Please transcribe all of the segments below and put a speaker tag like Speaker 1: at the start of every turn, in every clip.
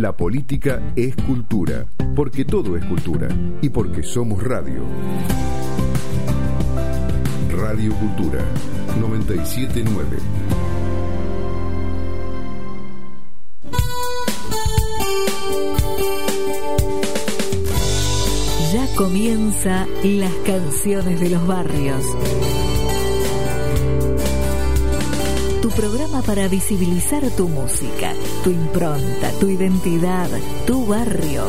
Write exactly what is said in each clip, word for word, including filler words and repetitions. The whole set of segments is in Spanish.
Speaker 1: La política es cultura, porque todo es cultura y porque somos radio. Radio Cultura noventa y siete punto nueve.
Speaker 2: Ya comienza Las Canciones de los Barrios. Tu programa para visibilizar tu música, tu impronta, tu identidad, tu barrio.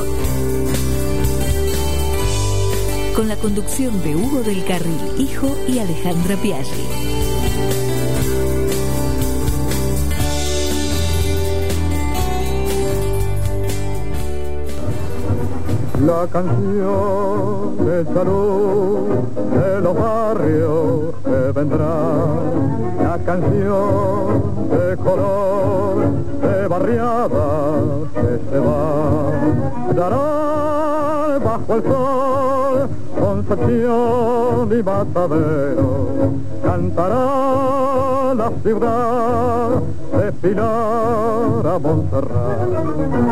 Speaker 2: Con la conducción de Hugo del Carril, hijo, y Alejandra Piaggi.
Speaker 3: La canción de salud de los barrios que vendrá, la canción de color de barriadas que se va, dará bajo el sol Concepción y Matadero, cantará la ciudad de Pilar a Montserrat.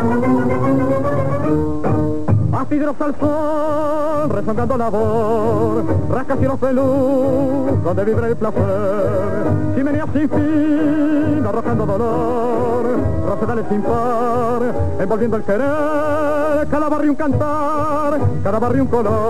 Speaker 3: Astilleros al sol, rezongando labor, rascacielos de luz, donde vibra el placer, chimeneas sin fin, arrojando dolor, rosedales sin par, envolviendo el querer, cada barrio un cantar, cada barrio un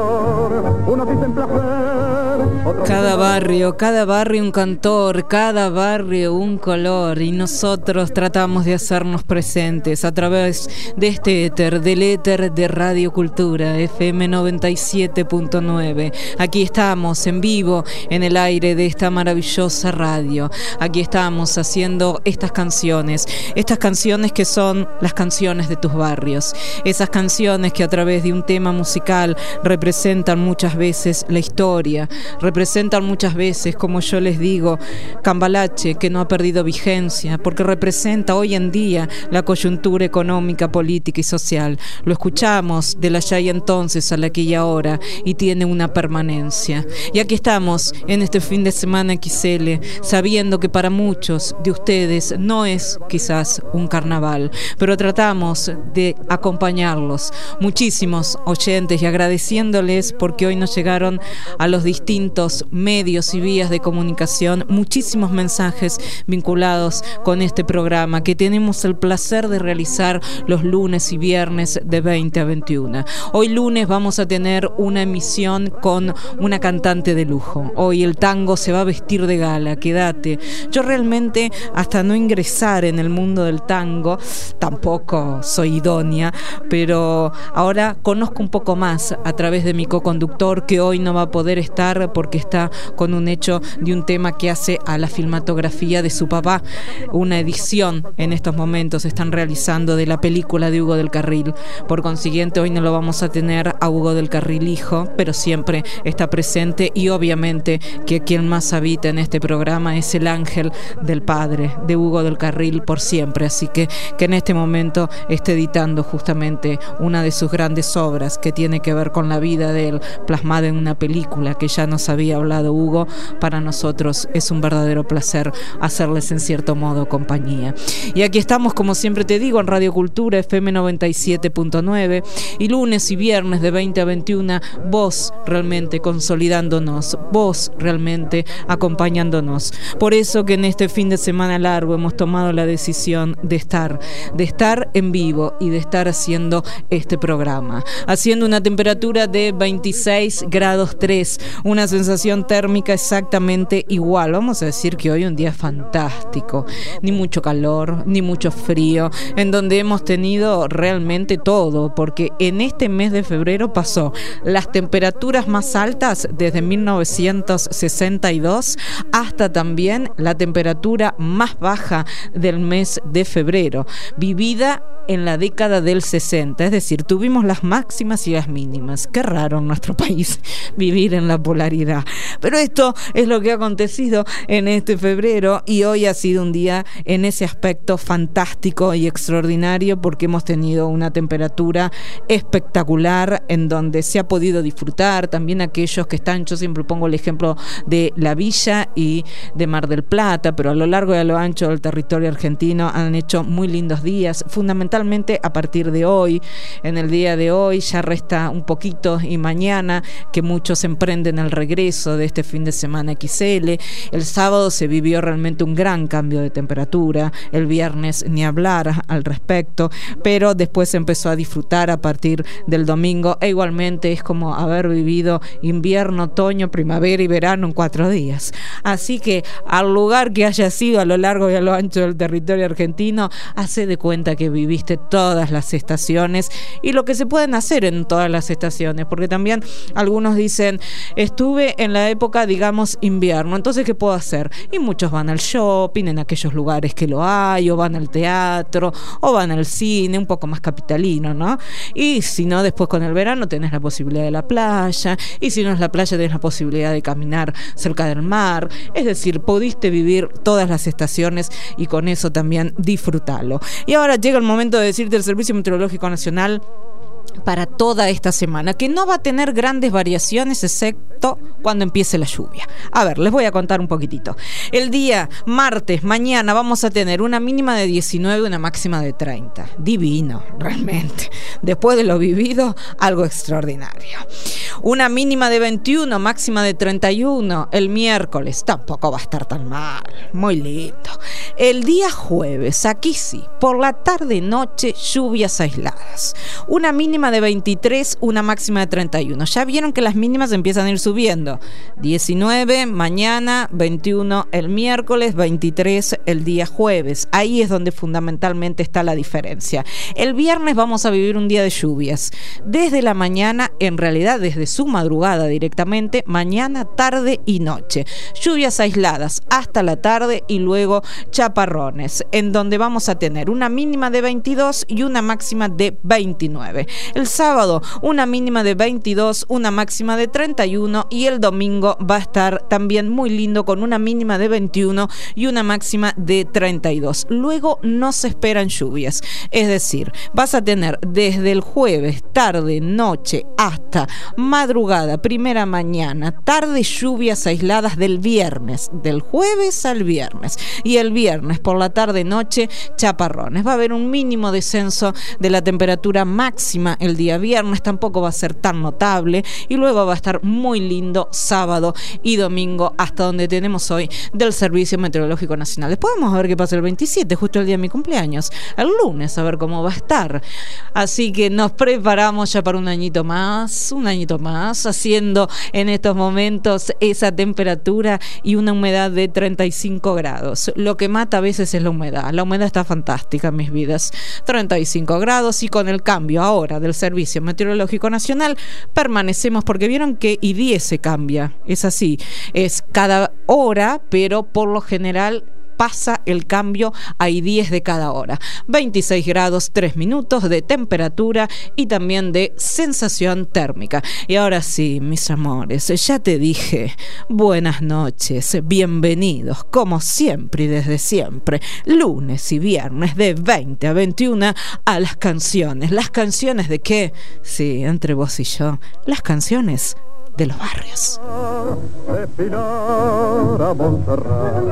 Speaker 3: color, unos dicen placer, otros
Speaker 4: cada barrio, cada barrio un cantor, cada barrio un color, y nosotros tratamos de hacernos presentes a través de este éter, del éter de Radio Cultura, F M noventa y siete punto nueve. Aquí estamos en vivo en el aire de esta maravillosa radio. Aquí estamos haciendo estas canciones, estas canciones que son las canciones de tus barrios, esas canciones que a través de un tema musical representan muchas veces la historia, representan muchas veces, como yo les digo, cambalache que no ha perdido vigencia, porque representa hoy en día la coyuntura económica, política y social. Lo escuchamos del allá y entonces al aquí y ahora, y tiene una permanencia. Y aquí estamos en este fin de semana X L, sabiendo que para muchos de ustedes no es quizás un carnaval, pero tratamos de acompañarlos, muchísimos oyentes, y agradeciéndoles porque hoy nos llegaron a los distintos medios y vías de comunicación muchísimos mensajes vinculados con este programa que tenemos el placer de realizar los lunes y viernes de veinte a veintiuno. Hoy lunes vamos a tener una emisión con una cantante de lujo. Hoy el tango se va a vestir de gala, quédate. Yo realmente, hasta no ingresar en el mundo del tango, tampoco soy idónea, pero ahora conozco un poco más a través de mi coconductor, que hoy no va a poder estar porque está con un hecho de un tema que hace a la filmatografía de su papá. Una edición en estos momentos están realizando de la película de Hugo del Carril. Por consiguiente, hoy no lo vamos a tener a Hugo del Carril hijo, pero siempre está presente, y obviamente que quien más habita en este programa es el ángel del padre de Hugo del Carril por siempre, así que que en este momento esté editando justamente una de sus grandes obras que tiene que ver con la vida de él, plasmada en una película que ya nos había hablado Hugo. Para nosotros es un verdadero placer hacerles en cierto modo compañía. Y aquí estamos, como siempre te digo, en Radio Cultura, F M noventa y siete punto nueve, y lunes y viernes de veinte a veintiuno, vos realmente consolidándonos, vos realmente acompañándonos. Por eso que en este fin de semana largo hemos tomado la decisión de estar, de estar en vivo y de estar haciendo este programa, haciendo una temperatura de veintiséis grados tres, una sensación térmica exactamente igual. Vamos a decir que hoy un día fantástico, ni mucho calor, ni mucho frío, en donde hemos tenido realmente todo, porque en este mes de febrero pasó las temperaturas más altas desde mil novecientos sesenta y dos hasta también la temperatura más baja del mes de febrero, vivida en la década del sesenta, es decir, tuvimos las máximas y las mínimas. Qué raro en nuestro país vivir en la polaridad, pero esto es lo que ha acontecido en este febrero, y hoy ha sido un día en ese aspecto fantástico y extraordinario, porque hemos tenido una temperatura espectacular en donde se ha podido disfrutar. También aquellos que están, yo siempre pongo el ejemplo de La Villa y de Mar del Plata, pero a lo largo y a lo ancho del territorio argentino han hecho hecho muy lindos días, fundamentalmente a partir de hoy. En el día de hoy ya resta un poquito y mañana que muchos emprenden el regreso de este fin de semana equis ele. El sábado se vivió realmente un gran cambio de temperatura, el viernes ni hablar al respecto, pero después se empezó a disfrutar a partir del domingo e igualmente es como haber vivido invierno, otoño, primavera y verano en cuatro días. Así que al lugar que haya sido a lo largo y a lo ancho del territorio argentino, hace de cuenta que viviste todas las estaciones y lo que se pueden hacer en todas las estaciones, porque también algunos dicen, estuve en la época, digamos, invierno, entonces ¿qué puedo hacer? Y muchos van al shopping en aquellos lugares que lo hay, o van al teatro, o van al cine, un poco más capitalino, ¿no? Y si no, después con el verano tenés la posibilidad de la playa, y si no es la playa tenés la posibilidad de caminar cerca del mar, es decir, pudiste vivir todas las estaciones y con eso también disfrutarlo. Y ahora llega el momento de decirte el Servicio Meteorológico Nacional para toda esta semana, que no va a tener grandes variaciones excepto cuando empiece la lluvia. A ver, les voy a contar un poquitito. El día martes, mañana, vamos a tener una mínima de diecinueve, una máxima de treinta. Divino, realmente. Después de lo vivido, algo extraordinario. Una mínima de veintiuno, máxima de treinta y uno. El miércoles tampoco va a estar tan mal. Muy lindo. El día jueves, aquí sí, por la tarde noche, lluvias aisladas. Una mínima de veintitrés, una máxima de treinta y uno. Ya vieron que las mínimas empiezan a ir subiendo. diecinueve mañana, veintiuno el miércoles, veintitrés el día jueves. Ahí es donde fundamentalmente está la diferencia. El viernes vamos a vivir un día de lluvias. Desde la mañana, en realidad desde su madrugada directamente, mañana, tarde y noche. Lluvias aisladas hasta la tarde y luego chaparrones, en donde vamos a tener una mínima de veintidós y una máxima de veintinueve. El sábado una mínima de veintidós, una máxima de treinta y uno y el domingo va a estar también muy lindo con una mínima de veintiuno y una máxima de treinta y dos. Luego no se esperan lluvias, es decir, vas a tener desde el jueves, tarde, noche hasta madrugada, primera mañana, tarde, lluvias aisladas del viernes, del jueves al viernes, y el viernes por la tarde, noche, chaparrones. Va a haber un mínimo descenso de la temperatura máxima el día viernes, tampoco va a ser tan notable, y luego va a estar muy lindo sábado y domingo, hasta donde tenemos hoy del Servicio Meteorológico Nacional. Después vamos a ver qué pasa el veintisiete, justo el día de mi cumpleaños, el lunes, a ver cómo va a estar. Así que nos preparamos ya para un añito más, un añito más, haciendo en estos momentos esa temperatura y una humedad de treinta y cinco grados. Lo que mata a veces es la humedad. La humedad está fantástica, mis vidas. treinta y cinco grados, y con el cambio ahora del Servicio Meteorológico Nacional permanecemos, porque vieron que I D I E se cambia, es así, es cada hora, pero por lo general pasa el cambio a I D I E de cada hora. veintiséis grados, tres minutos de temperatura y también de sensación térmica. Y ahora sí, mis amores, ya te dije, buenas noches, bienvenidos, como siempre y desde siempre, lunes y viernes de veinte a veintiuno a las canciones. ¿Las canciones de qué? Sí, entre vos y yo, las canciones de los barrios.
Speaker 3: Desfilar a Montserrat,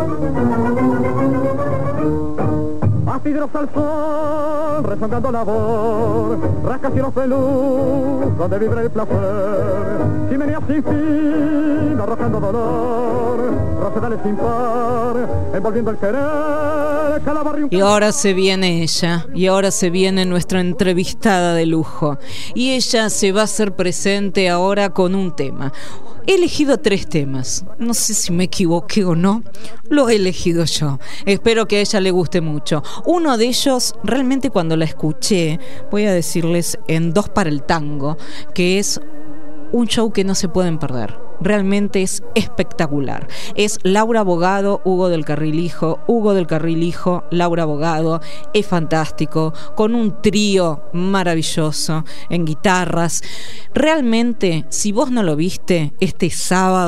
Speaker 3: astilleros al sol, rezongando labor, rascacielos de luz, donde vibra el placer, chimeneas sin fin, arrojando dolor, rosedales sin par, envolviendo el querer, cada barrio...
Speaker 4: Y ahora se viene ella, y ahora se viene nuestra entrevistada de lujo, y ella se va a hacer presente ahora con un tema. He elegido tres temas, no sé si me equivoqué o no, lo he elegido yo, espero que a ella le guste mucho. Uno de ellos, realmente cuando la escuché, voy a decirles en Dos para el Tango, que es un show que no se pueden perder. Realmente es espectacular. Es Laura Bogado, Hugo del Carril Hijo, Hugo del Carril Hijo, Laura Bogado. Es fantástico, con un trío maravilloso en guitarras. Realmente, si vos no lo viste, este sábado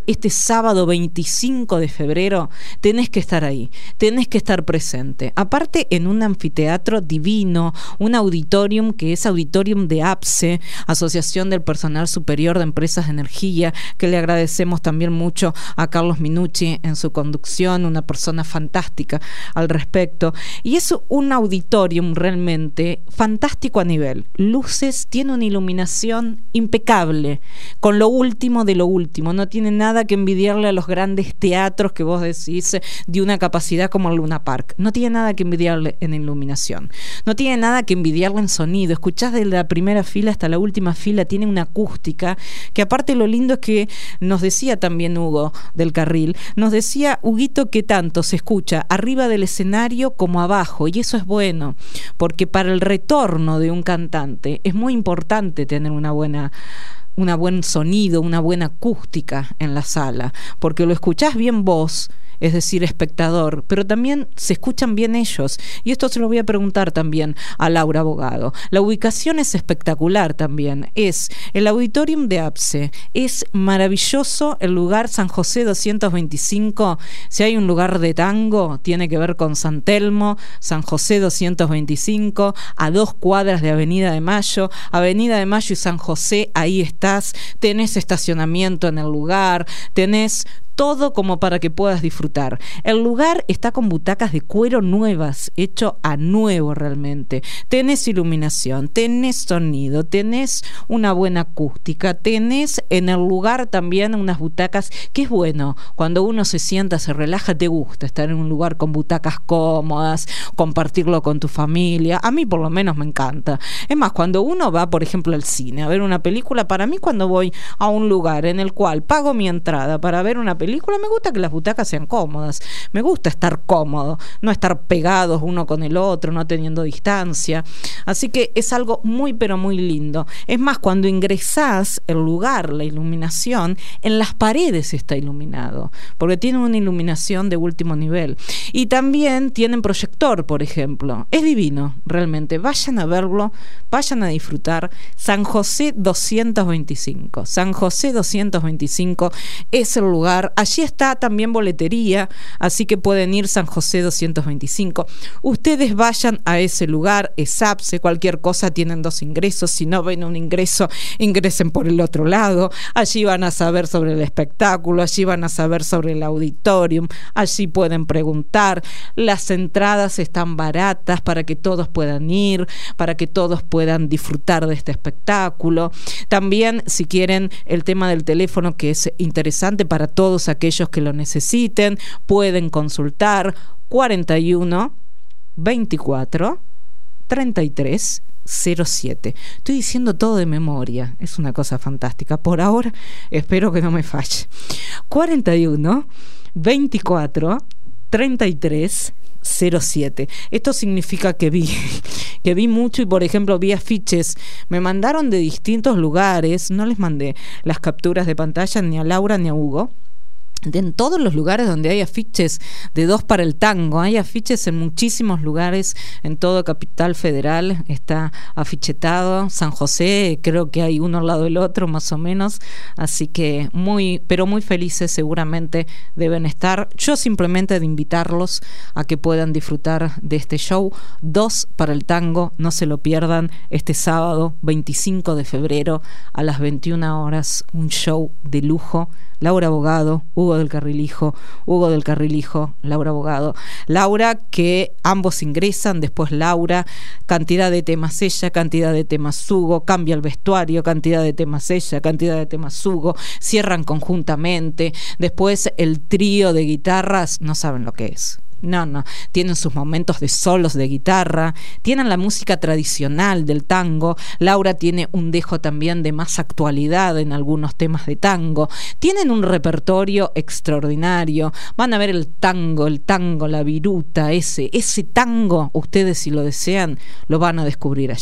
Speaker 4: este sábado veinticinco de febrero, tenés que estar ahí, tenés que estar presente. Aparte, en un anfiteatro divino, un auditorium que es auditorium de A P S E, Asociación del Personal Superior de Empresas de Energía, que le agradecemos también mucho a Carlos Minucci en su conducción, una persona fantástica al respecto. Y es un auditorium realmente fantástico a nivel. Luces, tiene una iluminación impecable, con lo último de lo último. No tiene nada que envidiarle a los grandes teatros que vos decís de una capacidad como el Luna Park. No tiene nada que envidiarle en iluminación. No tiene nada que envidiarle en sonido. Escuchás de la primera fila hasta la última fila, tiene una acústica que, aparte, lo lindo es que nos decía también Hugo del Carril, nos decía Huguito que tanto se escucha arriba del escenario como abajo, y eso es bueno, porque para el retorno de un cantante es muy importante tener una buena un buen sonido, una buena acústica en la sala, porque lo escuchás bien vos, es decir, espectador, pero también se escuchan bien ellos. Y esto se lo voy a preguntar también a Laura Abogado. La ubicación es espectacular también. Es el auditorium de A P S E. Es maravilloso el lugar, San José doscientos veinticinco. Si hay un lugar de tango, tiene que ver con San Telmo, San José doscientos veinticinco, a dos cuadras de Avenida de Mayo. Avenida de Mayo y San José, ahí estás. Tenés estacionamiento en el lugar, tenés todo como para que puedas disfrutar. El lugar está con butacas de cuero nuevas, hecho a nuevo realmente. Tenés iluminación, tenés sonido, tenés una buena acústica, tenés en el lugar también unas butacas, que es bueno, cuando uno se sienta, se relaja, te gusta estar en un lugar con butacas cómodas, compartirlo con tu familia. A mí por lo menos me encanta. Es más, cuando uno va, por ejemplo, al cine a ver una película, para mí, cuando voy a un lugar en el cual pago mi entrada para ver una película, película, me gusta que las butacas sean cómodas, me gusta estar cómodo, no estar pegados uno con el otro, no teniendo distancia. Así que es algo muy pero muy lindo. Es más, cuando ingresás, el lugar, la iluminación, en las paredes está iluminado, porque tiene una iluminación de último nivel. Y también tienen proyector, por ejemplo. Es divino, realmente. Vayan a verlo, vayan a disfrutar. San José doscientos veinticinco. San José doscientos veinticinco es el lugar. Allí está también boletería, así que pueden ir San José doscientos veinticinco. Ustedes vayan a ese lugar, es A P S E, cualquier cosa, tienen dos ingresos. Si no ven un ingreso, ingresen por el otro lado. Allí van a saber sobre el espectáculo, allí van a saber sobre el auditorium, allí pueden preguntar. Las entradas están baratas para que todos puedan ir, para que todos puedan disfrutar de este espectáculo. También, si quieren, el tema del teléfono, que es interesante para todos aquellos que lo necesiten, pueden consultar cuarenta y uno, veinticuatro, treinta y tres, cero siete. Estoy diciendo todo de memoria, es una cosa fantástica. Por ahora espero que no me falle. cuarenta y uno, veinticuatro, treinta y tres, cero siete. Esto significa que vi que vi mucho, y por ejemplo vi afiches, me mandaron de distintos lugares, no les mandé las capturas de pantalla ni a Laura ni a Hugo, de en todos los lugares donde hay afiches de Dos para el Tango. Hay afiches en muchísimos lugares, en todo Capital Federal está afichetado. San José, creo que hay uno al lado del otro más o menos, así que muy, pero muy felices seguramente deben estar. Yo simplemente de invitarlos a que puedan disfrutar de este show, Dos para el Tango. No se lo pierdan, este sábado veinticinco de febrero a las veintiuna horas, un show de lujo. Laura Abogado, Hugo del Carril Hijo, Hugo del Carril Hijo, Laura Abogado. Laura, que ambos ingresan, después Laura, cantidad de temas ella, cantidad de temas Hugo, cambia el vestuario, cantidad de temas ella, cantidad de temas Hugo, cierran conjuntamente, después el trío de guitarras, no saben lo que es. No, no, tienen sus momentos de solos de guitarra, tienen la música tradicional del tango. Laura tiene un dejo también de más actualidad en algunos temas de tango. Tienen un repertorio extraordinario. Van a ver el tango, el tango, la viruta, ese, ese tango, ustedes si lo desean, lo van a descubrir allí.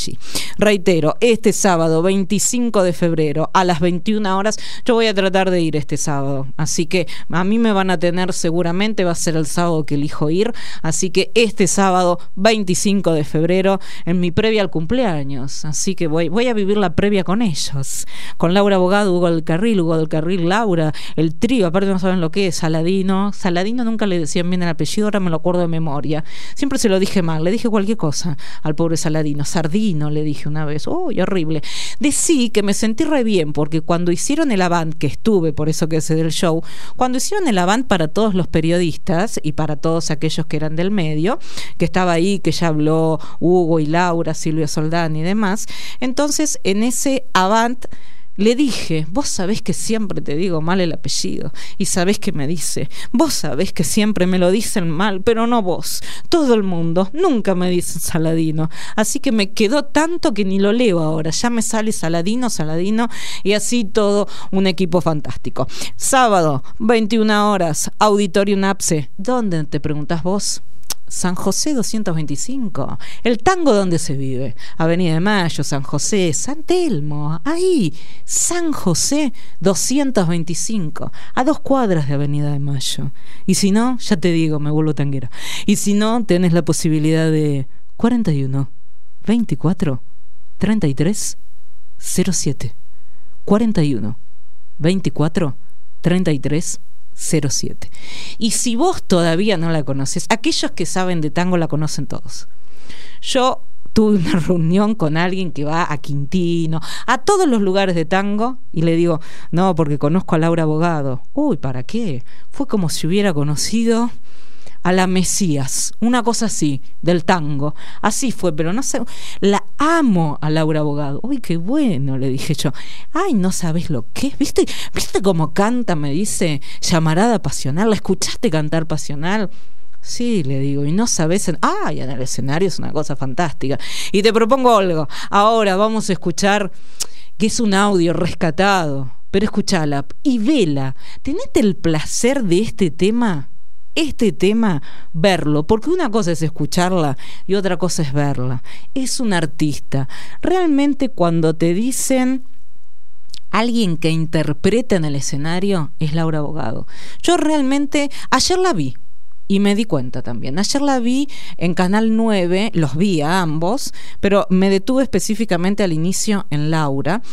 Speaker 4: reitero, este sábado veinticinco de febrero a las veintiuna horas, yo voy a tratar de ir este sábado, así que a mí me van a tener seguramente, va a ser el sábado que elijo ir, así que este sábado veinticinco de febrero, en mi previa al cumpleaños, así que voy, voy a vivir la previa con ellos, con Laura Bogado, Hugo del Carril, Hugo del Carril, Laura, el trío, aparte no saben lo que es, Saladino, Saladino nunca le decían bien el apellido, ahora me lo acuerdo de memoria, siempre se lo dije mal, le dije cualquier cosa al pobre Saladino, Sardino le dije una vez, uy, horrible, decí que me sentí re bien, porque cuando hicieron el Avant, que estuve, por eso que ese del show, cuando hicieron el Avant para todos los periodistas y para todos aquellos que eran del medio, que estaba ahí, que ya habló Hugo y Laura, Silvia Soldán y demás, entonces en ese Avant le dije, vos sabés que siempre te digo mal el apellido, y sabés que me dice, vos sabés que siempre me lo dicen mal, pero no vos, todo el mundo, nunca me dicen Saladino, así que me quedó tanto que ni lo leo ahora, ya me sale Saladino, Saladino, y así todo un equipo fantástico. Sábado, veintiuna horas, Auditorium Apse, ¿dónde te preguntás vos? San José doscientos veinticinco, el tango donde se vive, Avenida de Mayo, San José, San Telmo, ahí, San José doscientos veinticinco, a dos cuadras de Avenida de Mayo, y si no, ya te digo, me vuelvo tanguera, y si no, tenés la posibilidad de cuarenta y uno, veinticuatro, treinta y tres, cero siete, cuarenta y uno, veinticuatro, treinta y tres, cero siete. Y si vos todavía no la conoces, aquellos que saben de tango la conocen todos. Yo tuve una reunión con alguien que va a Quintino, a todos los lugares de tango, y le digo, no, porque conozco a Laura Bogado. Uy, ¿para qué? Fue como si hubiera conocido a la Mesías, una cosa así, del tango. Así fue, pero no sé, la amo a Laura Bogado. Uy, qué bueno, le dije yo. Ay, no sabes lo que es, ¿viste? ¿Viste cómo canta? Me dice, Llamarada Pasional. ¿La escuchaste cantar Pasional? Sí, le digo, y no sabes, en... ay, en el escenario es una cosa fantástica. Y te propongo algo, ahora vamos a escuchar, que es un audio rescatado, pero escuchala y vela. Tenete el placer de este tema, este tema, verlo, porque una cosa es escucharla y otra cosa es verla. Es un artista. Realmente cuando te dicen alguien que interpreta en el escenario, es Laura Bogado. Yo realmente, ayer la vi y me di cuenta también. Ayer la vi en Canal nueve, los vi a ambos, pero me detuve específicamente al inicio en Laura,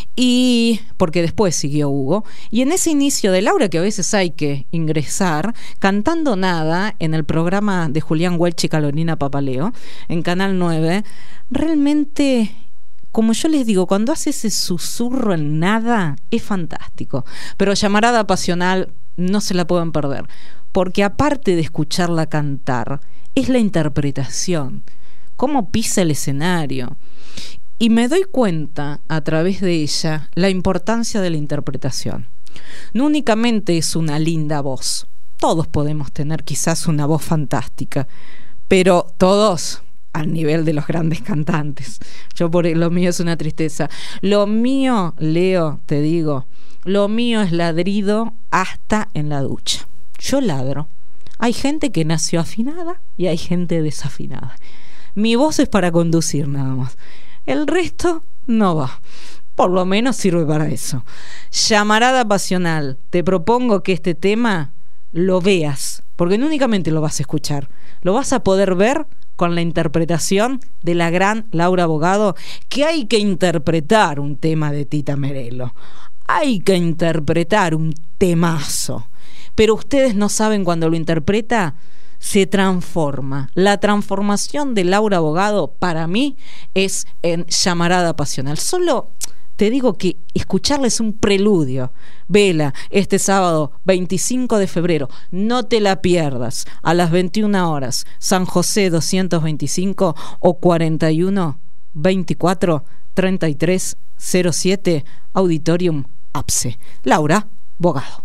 Speaker 4: y porque después siguió Hugo, y en ese inicio de Laura, que a veces hay que ingresar, Cantando Nada, en el programa de Julián Welch y Carolina Papaleo, en Canal nueve, realmente, como yo les digo, cuando hace ese susurro en nada, es fantástico. Pero Llamarada Pasional no se la pueden perder, porque aparte de escucharla cantar, es la interpretación, cómo pisa el escenario. Y me doy cuenta, a través de ella, la importancia de la interpretación. No únicamente es una linda voz, todos podemos tener quizás una voz fantástica, pero todos al nivel de los grandes cantantes. Yo por lo mío es una tristeza. Lo mío, Leo, te digo, lo mío es ladrido hasta en la ducha. Yo ladro. Hay gente que nació afinada y hay gente desafinada. Mi voz es para conducir nada más. El resto no va. Por lo menos sirve para eso. Llamarada Pasional. Te propongo que este tema lo veas, porque no únicamente lo vas a escuchar, lo vas a poder ver con la interpretación de la gran Laura Bogado, que hay que interpretar un tema de Tita Merelo. Hay que interpretar un temazo. Pero ustedes no saben, cuando lo interpreta, se transforma. La transformación de Laura Bogado, para mí, es en Llamarada Pasional. Solo te digo que escucharla es un preludio. Vela este sábado veinticinco de febrero, no te la pierdas, a las veintiuna horas, San José doscientos veinticinco o cuarenta y uno, veinticuatro, treinta y tres, cero siete, Auditorium Apse. Laura Bogado.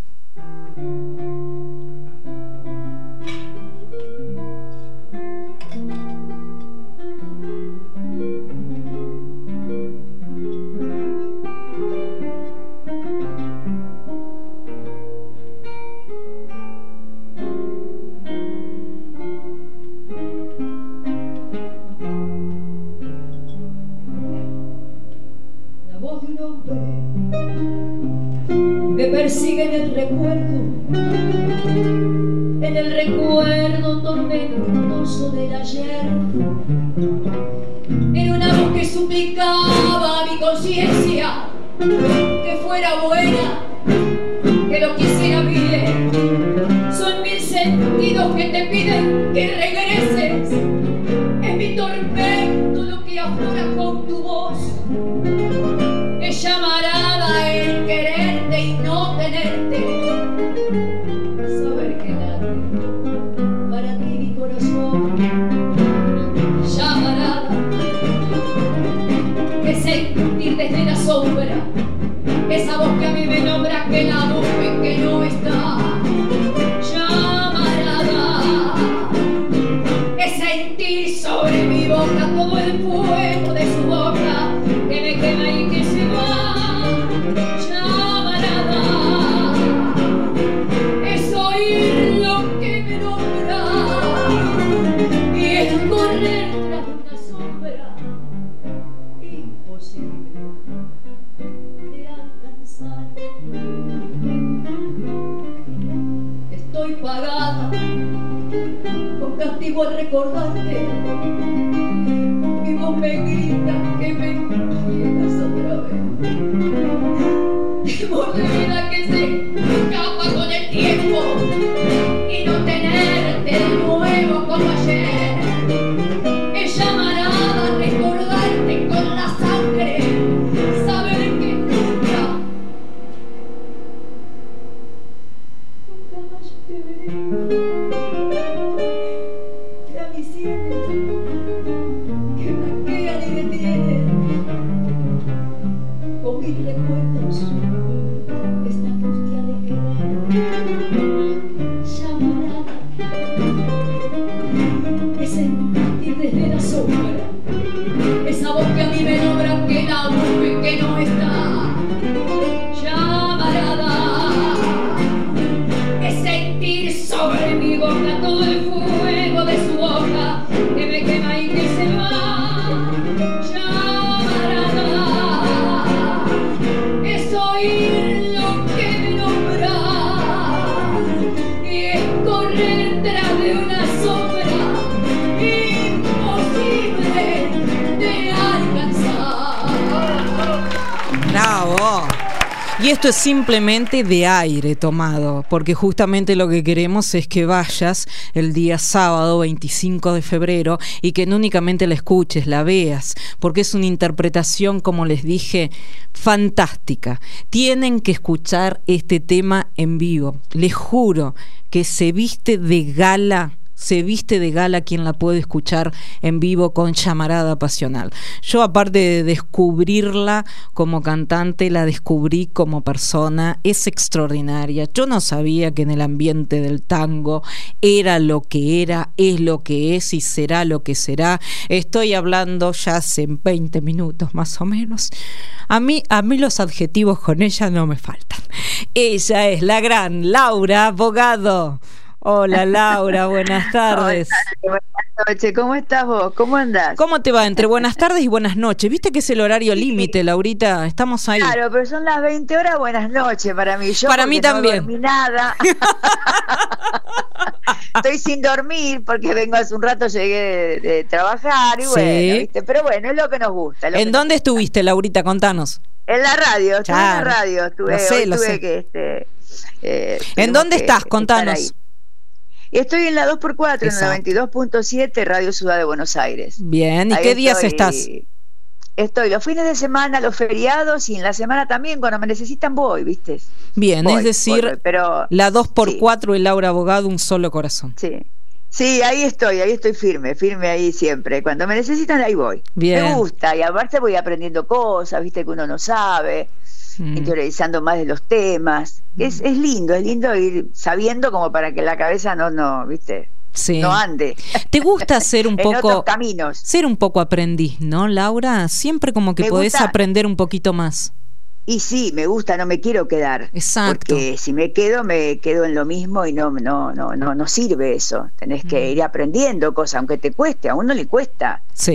Speaker 5: nombre me persigue en el recuerdo, en el recuerdo tormentoso del ayer. Era una voz que suplicaba a mi conciencia que fuera buena, que lo quisiera bien. Son mil sentidos que te piden que regreses. Es mi tormento lo que aflora con tu voz. Es llamarada el quererte y no tenerte. Saber que late para ti mi corazón. Llamarada que sentir desde la sombra esa voz que a mí me nombra, que la busco y que no está. Llamarada es sentir sobre mi boca todo el fuego de su boca que me quema y que se va. Llamarada es oír lo que me nombra y es correr tras una sombra imposible de alcanzar. Estoy pagada con castigo al recordarte. Mi voz me grita que me quieras otra vez. Voz de vida que se escapa con el tiempo y no tenerte de nuevo como ayer. Es llamarada a recordarte con la sangre, saber que nunca, nunca más te veré. Ya mis sienes que blanquean y detienen con mis recuerdos esta angustia de querer. Llamarada es sentir desde la sombra esa voz que a mí me nombra, que la busco y que no está. Llamarada es sentir sobre mi boca todo el fuego de su boca que me quema y que se va. Llamarada es oír lo que me nombra y es correr tras de una sombra imposible de alcanzar.
Speaker 4: ¡Bravo! Y esto es simplemente de aire tomado, porque justamente lo que queremos es que vayas el día sábado veinticinco de febrero y que no únicamente la escuches, la veas, porque es una interpretación, como les dije, fantástica. Tienen que escuchar este tema en vivo. Les juro que se viste de gala. Se viste de gala quien la puede escuchar en vivo con Llamarada Pasional. Yo, aparte de descubrirla como cantante, la descubrí como persona. Es extraordinaria. Yo no sabía que en el ambiente del tango era lo que era, es lo que es y será lo que será. Estoy hablando ya hace veinte minutos más o menos. A mí, a mí los adjetivos con ella no me faltan. Ella es la gran Laura Bogado. Hola Laura, buenas tardes.
Speaker 6: Hola, buenas noches, ¿cómo estás vos? ¿Cómo andás?
Speaker 4: ¿Cómo te va? Entre buenas tardes y buenas noches. Viste que es el horario límite, Laurita, estamos ahí.
Speaker 6: Claro, pero son las veinte horas, buenas noches para mí. Yo
Speaker 4: para mí también.
Speaker 6: No dormí nada. Estoy sin dormir porque vengo hace un rato, llegué de, de trabajar y
Speaker 4: sí.
Speaker 6: Bueno, ¿viste? Pero bueno, es lo que nos gusta.
Speaker 4: ¿En dónde estuviste, Laurita? Contanos.
Speaker 6: En la radio, estuve
Speaker 4: claro.
Speaker 6: en la radio. Estuve,
Speaker 4: lo sé,
Speaker 6: hoy
Speaker 4: lo
Speaker 6: tuve
Speaker 4: sé.
Speaker 6: que... Este, eh,
Speaker 4: ¿En dónde estás? Contanos.
Speaker 6: Estoy en la dos por cuatro, exacto, en la veintidós punto siete, Radio Ciudad de Buenos Aires.
Speaker 4: Bien, ¿y
Speaker 6: ahí
Speaker 4: qué días
Speaker 6: estoy,
Speaker 4: estás?
Speaker 6: Estoy los fines de semana, los feriados y en la semana también, cuando me necesitan voy, ¿viste?
Speaker 4: Bien,
Speaker 6: voy,
Speaker 4: es decir,
Speaker 6: voy, pero,
Speaker 4: la dos por cuatro
Speaker 6: sí.
Speaker 4: y Laura Bogado, un solo corazón.
Speaker 6: Sí, sí, ahí estoy, ahí estoy firme, firme ahí siempre. Cuando me necesitan, ahí voy.
Speaker 4: Bien.
Speaker 6: Me gusta, y aparte voy aprendiendo cosas, ¿viste? Que uno no sabe. Mm. Interiorizando más de los temas. Mm. Es, es lindo, es lindo ir sabiendo como para que la cabeza no, no, ¿viste?
Speaker 4: Sí.
Speaker 6: No ande.
Speaker 4: ¿Te gusta ser un
Speaker 6: en
Speaker 4: poco
Speaker 6: otros caminos?
Speaker 4: Ser un poco aprendiz, ¿no, Laura? Siempre como que
Speaker 6: me
Speaker 4: podés
Speaker 6: gusta,
Speaker 4: aprender un poquito más.
Speaker 6: Y sí, me gusta, no me quiero quedar.
Speaker 4: Exacto.
Speaker 6: Porque si me quedo, me quedo en lo mismo y no, no, no, no, no sirve eso. Tenés que mm. ir aprendiendo cosas, aunque te cueste, a uno le cuesta.
Speaker 4: Sí.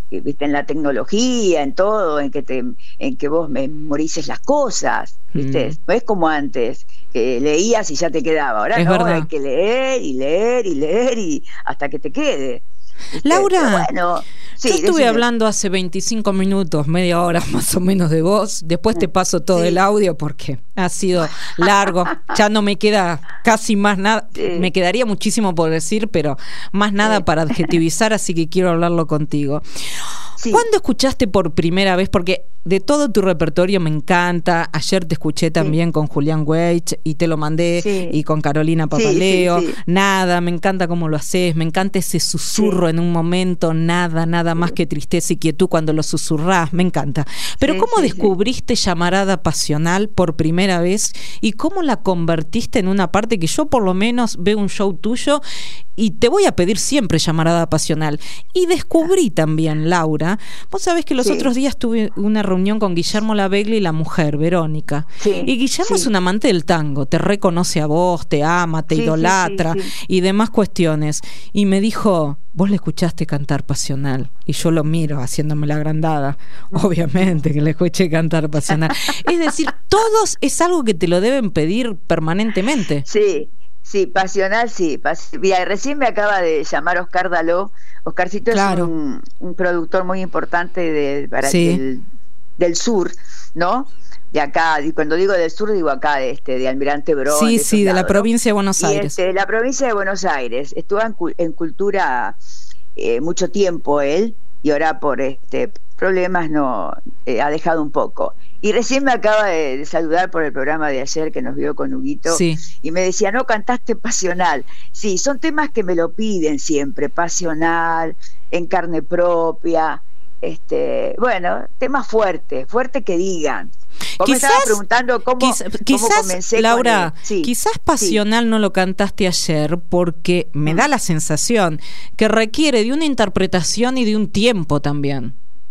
Speaker 6: viste, en la tecnología, en todo, en que te, en que vos memorices las cosas, viste, mm. no es como antes, que leías y ya te quedaba. Ahora es no, verdad. Hay que leer y leer y leer y hasta que te quede. ¿Viste?
Speaker 4: Laura,
Speaker 6: bueno, sí,
Speaker 4: yo estuve
Speaker 6: decime.
Speaker 4: hablando hace veinticinco minutos, media hora más o menos de vos. Después te paso todo sí. el audio porque ha sido largo. Ya no me queda casi más nada. Sí. Me quedaría muchísimo por decir, pero más nada sí. para adjetivizar, así que quiero hablarlo contigo. Sí. ¿Cuándo escuchaste por primera vez? Porque de todo tu repertorio me encanta. Ayer te escuché también sí. con Julián Weich y te lo mandé sí. y con Carolina Papaleo. Sí, sí, sí. Nada, me encanta cómo lo haces, me encanta ese susurro sí. en un momento, nada, nada más que tristeza y quietud cuando lo susurrás, me encanta. Pero sí, ¿cómo sí, descubriste sí. Llamarada Pasional por primera vez y cómo la convertiste en una parte que yo por lo menos veo un show tuyo y te voy a pedir siempre Llamarada Pasional? Y descubrí también, Laura, vos sabés que los sí. otros días tuve una reunión con Guillermo Laveglia y la mujer, Verónica. Sí. Y Guillermo sí. es un amante del tango, te reconoce a vos, te ama, te sí, idolatra sí, sí, sí. y demás cuestiones. Y me dijo, vos le escuchaste cantar Pasional. Y yo lo miro haciéndome la agrandada. Obviamente que le escuché cantar Pasional. Es decir, todos es algo que te lo deben pedir permanentemente.
Speaker 6: Sí. Sí, Pasional, sí. Pas- Mira, recién me acaba de llamar Oscar Daló. Oscarcito claro. es un, un productor muy importante de, para, sí. del, del sur, ¿no? De acá, y cuando digo del sur, digo acá, de, este, de Almirante Brown.
Speaker 4: Sí,
Speaker 6: de
Speaker 4: sí,
Speaker 6: lados,
Speaker 4: de la
Speaker 6: ¿no?
Speaker 4: provincia de Buenos Aires.
Speaker 6: Y este, de la provincia de Buenos Aires. Estuvo en, en cultura eh, mucho tiempo él, y ahora por este problemas no eh, ha dejado un poco. Y recién me acaba de, de saludar por el programa de ayer que nos vio con Huguito sí. y me decía, no, cantaste Pasional. Sí, son temas que me lo piden siempre, Pasional, En Carne Propia, este, bueno, temas fuertes, fuertes que digan. Vos quizás, me estabas preguntando cómo,
Speaker 4: quiz,
Speaker 6: cómo
Speaker 4: quizás,
Speaker 6: comencé
Speaker 4: Laura,
Speaker 6: con el, sí,
Speaker 4: quizás Pasional sí. no lo cantaste ayer porque me mm. da la sensación que requiere de una interpretación y de un tiempo también.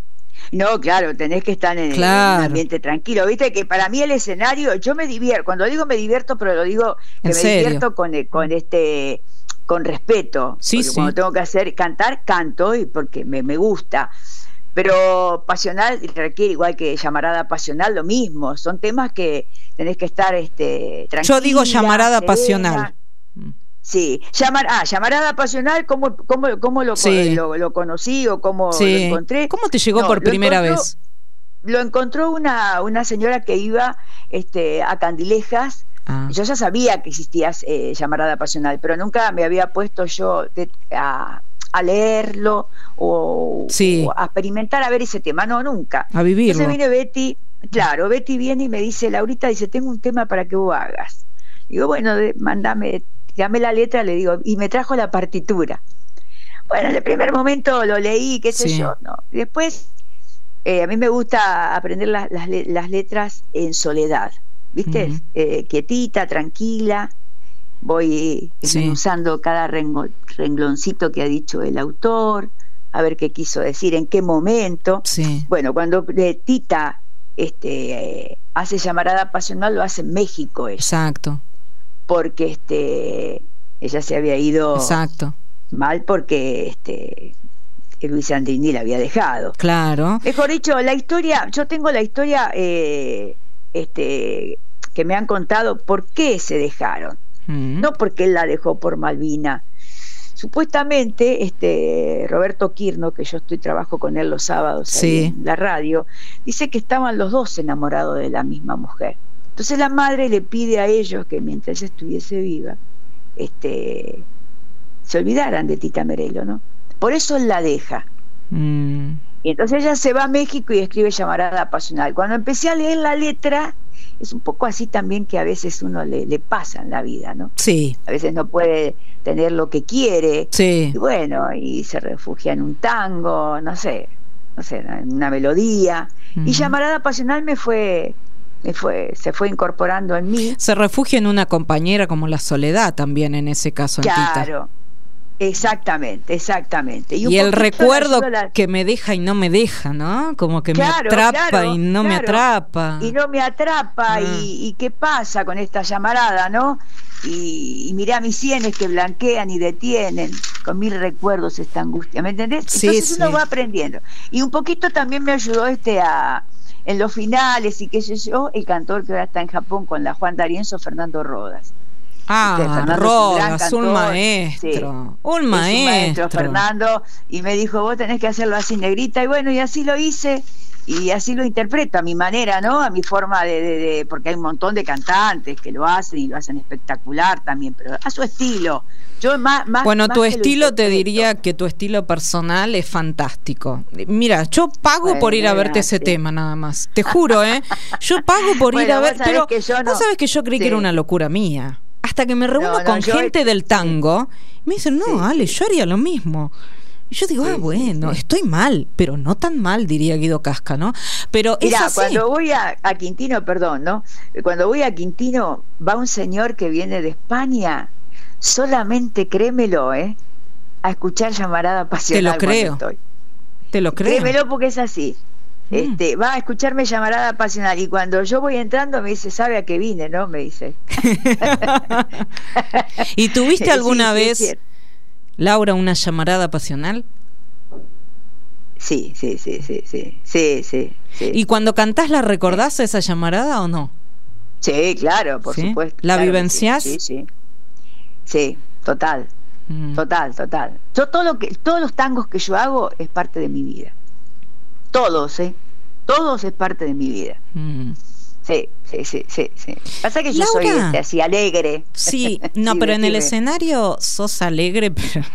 Speaker 6: No, claro, tenés que estar en, claro. en un ambiente tranquilo. Viste que para mí el escenario, yo me divierto, cuando digo me divierto, pero lo digo que me serio? divierto con, con este con respeto.
Speaker 4: Sí,
Speaker 6: porque
Speaker 4: sí.
Speaker 6: cuando tengo que hacer cantar, canto y porque me, me gusta. Pero Pasional requiere, igual que Llamarada Pasional, lo mismo. Son temas que tenés que estar este tranquila.
Speaker 4: Yo digo Llamarada serena. Pasional.
Speaker 6: Sí, llamar, ah, Llamarada Pasional, ¿cómo, cómo, cómo lo,
Speaker 4: sí.
Speaker 6: lo, lo conocí o cómo
Speaker 4: sí.
Speaker 6: lo encontré?
Speaker 4: ¿Cómo te llegó no, por primera vez?
Speaker 6: Lo encontró una, una señora que iba este, a Candilejas. Ah. Yo ya sabía que existía eh, Llamarada Pasional, pero nunca me había puesto yo de, a, a leerlo o,
Speaker 4: sí.
Speaker 6: o a experimentar a ver ese tema, no, nunca.
Speaker 4: A vivirlo.
Speaker 6: Entonces viene Betty, claro, Betty viene y me dice, Laurita, dice, tengo un tema para que vos hagas. Digo, bueno, de, mandame... llamé la letra, le digo, y me trajo la partitura. Bueno, en el primer momento lo leí, qué sé sí. yo, ¿no? Y después, eh, a mí me gusta aprender la, las, las letras en soledad, ¿viste? Uh-huh. Eh, quietita, tranquila, voy sí. usando cada rengo, rengloncito que ha dicho el autor, a ver qué quiso decir, en qué momento.
Speaker 4: Sí.
Speaker 6: Bueno, cuando eh, Tita este, eh, hace Llamarada Pasional, lo hace en México ella.
Speaker 4: Exacto.
Speaker 6: Porque este ella se había ido
Speaker 4: exacto
Speaker 6: mal porque este Luis Andrini la había dejado.
Speaker 4: Claro.
Speaker 6: Mejor dicho, la historia, yo tengo la historia eh, este que me han contado por qué se dejaron. Mm. No porque él la dejó por Malvina. Supuestamente, este Roberto Quirno, que yo estoy trabajo con él los sábados
Speaker 4: sí.
Speaker 6: en la radio, dice que estaban los dos enamorados de la misma mujer. Entonces la madre le pide a ellos que mientras ella estuviese viva, este, se olvidaran de Tita Merelo, ¿no? Por eso él la deja. Mm. Y entonces ella se va a México y escribe Llamarada Pasional. Cuando empecé a leer la letra, es un poco así también que a veces uno le, le pasa en la vida, ¿no?
Speaker 4: Sí.
Speaker 6: A veces no puede tener lo que quiere.
Speaker 4: Sí.
Speaker 6: Y bueno, y se refugia en un tango, no sé, no sé, en una melodía. Mm. Y Llamarada Pasional me fue... Fue, se fue incorporando en mí.
Speaker 4: Se refugia en una compañera como la soledad también en ese caso.
Speaker 6: Claro,
Speaker 4: en Tita.
Speaker 6: Exactamente, exactamente.
Speaker 4: Y, y el recuerdo la... que me deja y no me deja, ¿no? Como que claro, me atrapa claro, y no claro. me atrapa.
Speaker 6: Y no me atrapa, ah. y, y qué pasa con esta llamarada, ¿no? Y, y miré a mis sienes que blanquean y detienen, con mil recuerdos esta angustia, ¿me entendés?
Speaker 4: Sí,
Speaker 6: Entonces
Speaker 4: sí.
Speaker 6: uno va aprendiendo. Y un poquito también me ayudó este a en los finales y qué sé yo, el cantor que ahora está en Japón con la Juan D'Arienzo, Fernando Rodas.
Speaker 4: Ah, Rodas, un, un maestro, sí, un maestro.
Speaker 6: Un maestro, Fernando, y me dijo, vos tenés que hacerlo así, negrita, y bueno, y así lo hice, y así lo interpreto a mi manera, ¿no? A mi forma de, de, de, porque hay un montón de cantantes que lo hacen y lo hacen espectacular también, pero a su estilo. Yo más, más
Speaker 4: Bueno,
Speaker 6: más
Speaker 4: tu estilo, te diría que tu estilo personal es fantástico. Mira, yo pago bueno, por ir a verte ese tema nada más, te juro, ¿eh? Yo pago por bueno, ir a ver, pero no... vos sabés que yo creí sí. que era una locura mía. Hasta que me reúno no, no, con gente del tango, me dicen, no, sí, Ale, yo haría lo mismo. Y yo digo, sí, ah, bueno, sí. estoy mal, pero no tan mal, diría Guido Casca, ¿no? Pero
Speaker 6: Mirá,
Speaker 4: es así.
Speaker 6: Cuando voy a, a Quintino, perdón, ¿no? Cuando voy a Quintino, va un señor que viene de España, solamente créemelo, ¿eh? A escuchar Llamarada Pasional.
Speaker 4: Te lo creo.
Speaker 6: Estoy.
Speaker 4: Te lo creo.
Speaker 6: Créemelo porque es así. Este, va a escucharme Llamarada Pasional y cuando yo voy entrando me dice, ¿sabe a qué vine? ¿No? Me dice.
Speaker 4: ¿Y tuviste alguna
Speaker 6: sí, sí,
Speaker 4: vez,
Speaker 6: sí,
Speaker 4: Laura, una llamarada pasional?
Speaker 6: Sí, sí, sí, sí, sí, sí, sí, sí.
Speaker 4: ¿Y cuando cantás la recordás esa llamarada o no?
Speaker 6: Sí, claro, por
Speaker 4: ¿Sí?
Speaker 6: supuesto.
Speaker 4: ¿La
Speaker 6: claro
Speaker 4: vivenciás?
Speaker 6: Sí, sí, sí, total, mm. total, total. Yo todo lo que, todos los tangos que yo hago es parte de mi vida. Todos, ¿eh? Todos es parte de mi vida. Mm. Sí, sí, sí, sí, sí. Pasa que yo Laura, soy este, así alegre.
Speaker 4: Sí, no, sí, pero en el escenario sos alegre, pero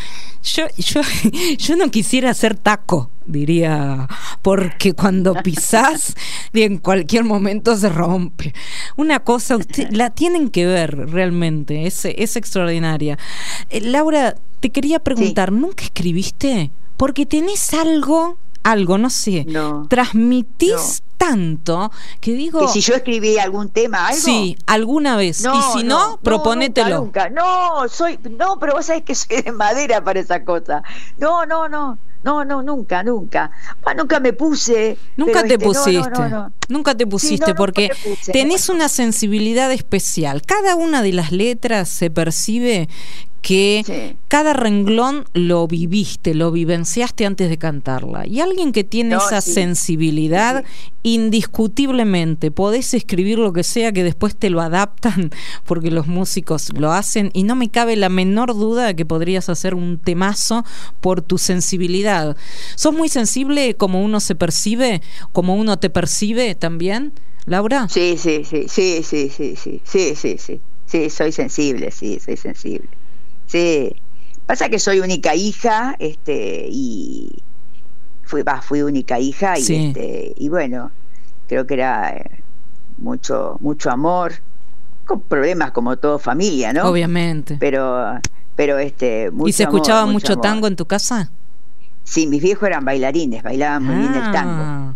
Speaker 4: yo, yo, yo no quisiera hacer taco, diría, porque cuando pisás en cualquier momento se rompe. Una cosa, usted, la tienen que ver realmente, es, es extraordinaria. Eh, Laura, te quería preguntar, sí. ¿nunca escribiste? Porque tenés algo... algo, no sé, no, transmitís no. tanto que digo...
Speaker 6: Que si yo escribí algún tema, algo...
Speaker 4: Sí, alguna vez, no, y si no, no proponételo.
Speaker 6: No, nunca, nunca. No, soy, no, pero vos sabés que soy de madera para esa cosa. No, no, no, no, no, nunca, nunca. Ah, nunca me puse...
Speaker 4: Nunca te
Speaker 6: este,
Speaker 4: pusiste,
Speaker 6: no, no, no, no.
Speaker 4: nunca te pusiste, sí, no, porque no puse, tenés no. una sensibilidad especial. Cada una de las letras se percibe que sí. cada renglón lo viviste, lo vivenciaste antes de cantarla. Y alguien que tiene no, esa sí. sensibilidad, sí. indiscutiblemente, podés escribir lo que sea que después te lo adaptan, porque los músicos lo hacen, y no me cabe la menor duda de que podrías hacer un temazo por tu sensibilidad. ¿Sos muy sensible como uno se percibe, como uno te percibe también, Laura?
Speaker 6: Sí, sí, sí, sí, sí, sí, sí, sí, sí, sí, sí, soy sensible, sí, soy sensible. Sí, pasa que soy única hija, este, y fui, bah, fui única hija y sí. este, y bueno, creo que era eh, mucho, mucho amor, con problemas como toda familia, ¿no?
Speaker 4: Obviamente.
Speaker 6: Pero, pero este, mucho
Speaker 4: ¿Y se escuchaba
Speaker 6: amor,
Speaker 4: mucho
Speaker 6: mucho
Speaker 4: tango en tu casa?
Speaker 6: Sí, mis viejos eran bailarines, bailaban muy ah. bien el tango.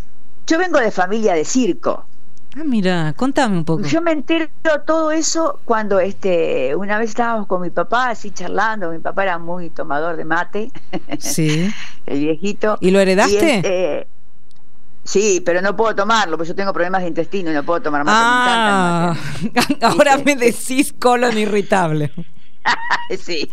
Speaker 6: Yo vengo de familia de circo.
Speaker 4: Ah, mira, contame un poco.
Speaker 6: Yo me entero todo eso cuando este una vez estábamos con mi papá así charlando. Mi papá era muy tomador de mate.
Speaker 4: Sí.
Speaker 6: El viejito.
Speaker 4: ¿Y lo heredaste?
Speaker 6: Y este, sí, pero no puedo tomarlo porque yo tengo problemas de intestino y no puedo tomar mate.
Speaker 4: Ah, me encanta el mate. Ahora me decís colon irritable.
Speaker 6: Sí.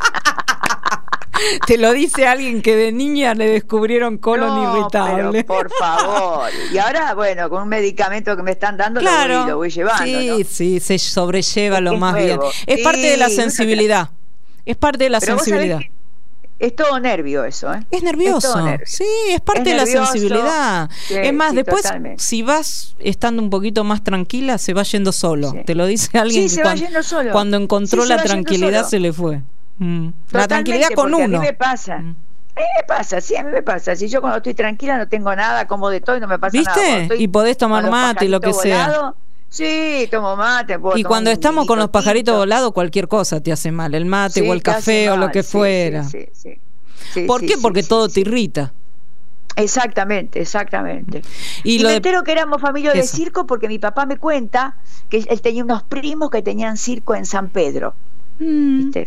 Speaker 4: Te lo dice alguien que de niña le descubrieron colon no, irritable.
Speaker 6: Pero por favor. Y ahora, bueno, con un medicamento que me están dando, claro, lo, voy, lo voy llevando.
Speaker 4: Sí,
Speaker 6: ¿no?
Speaker 4: sí, se sobrelleva
Speaker 6: es
Speaker 4: lo más
Speaker 6: nuevo.
Speaker 4: bien. Es
Speaker 6: sí,
Speaker 4: parte de la sensibilidad. Es parte de la
Speaker 6: pero
Speaker 4: sensibilidad.
Speaker 6: Es todo nervio eso, ¿eh?
Speaker 4: Es nervioso. Es nervio. Sí, es parte es de nervioso, la sensibilidad. Sí, es más, sí, después, totalmente. Si vas estando un poquito más tranquila, se va yendo solo. Sí. Te lo dice alguien
Speaker 6: sí,
Speaker 4: que cuando,
Speaker 6: solo.
Speaker 4: cuando encontró sí, la tranquilidad se le fue. Mm. La tranquilidad con uno.
Speaker 6: A mí me pasa. Mm. A mí me pasa, sí, a mí me pasa. Si yo cuando estoy tranquila no tengo nada, como de todo y no me pasa
Speaker 4: ¿Viste?
Speaker 6: nada.
Speaker 4: ¿Viste? Y podés tomar mate y lo que sea.
Speaker 6: Volado, sí, tomo mate. Puedo
Speaker 4: y cuando estamos con los pajaritos
Speaker 6: tinto.
Speaker 4: volados, cualquier cosa te hace mal. El mate sí, o el café o lo que
Speaker 6: sí,
Speaker 4: fuera.
Speaker 6: Sí, sí, sí. Sí,
Speaker 4: ¿Por
Speaker 6: sí,
Speaker 4: qué?
Speaker 6: sí,
Speaker 4: Porque
Speaker 6: sí,
Speaker 4: todo
Speaker 6: sí,
Speaker 4: te irrita.
Speaker 6: Exactamente, exactamente. Y, y
Speaker 4: lo
Speaker 6: me
Speaker 4: de...
Speaker 6: entero que éramos familia de
Speaker 4: Eso.
Speaker 6: circo porque mi papá me cuenta que él tenía unos primos que tenían circo en San Pedro. Mm. ¿Viste?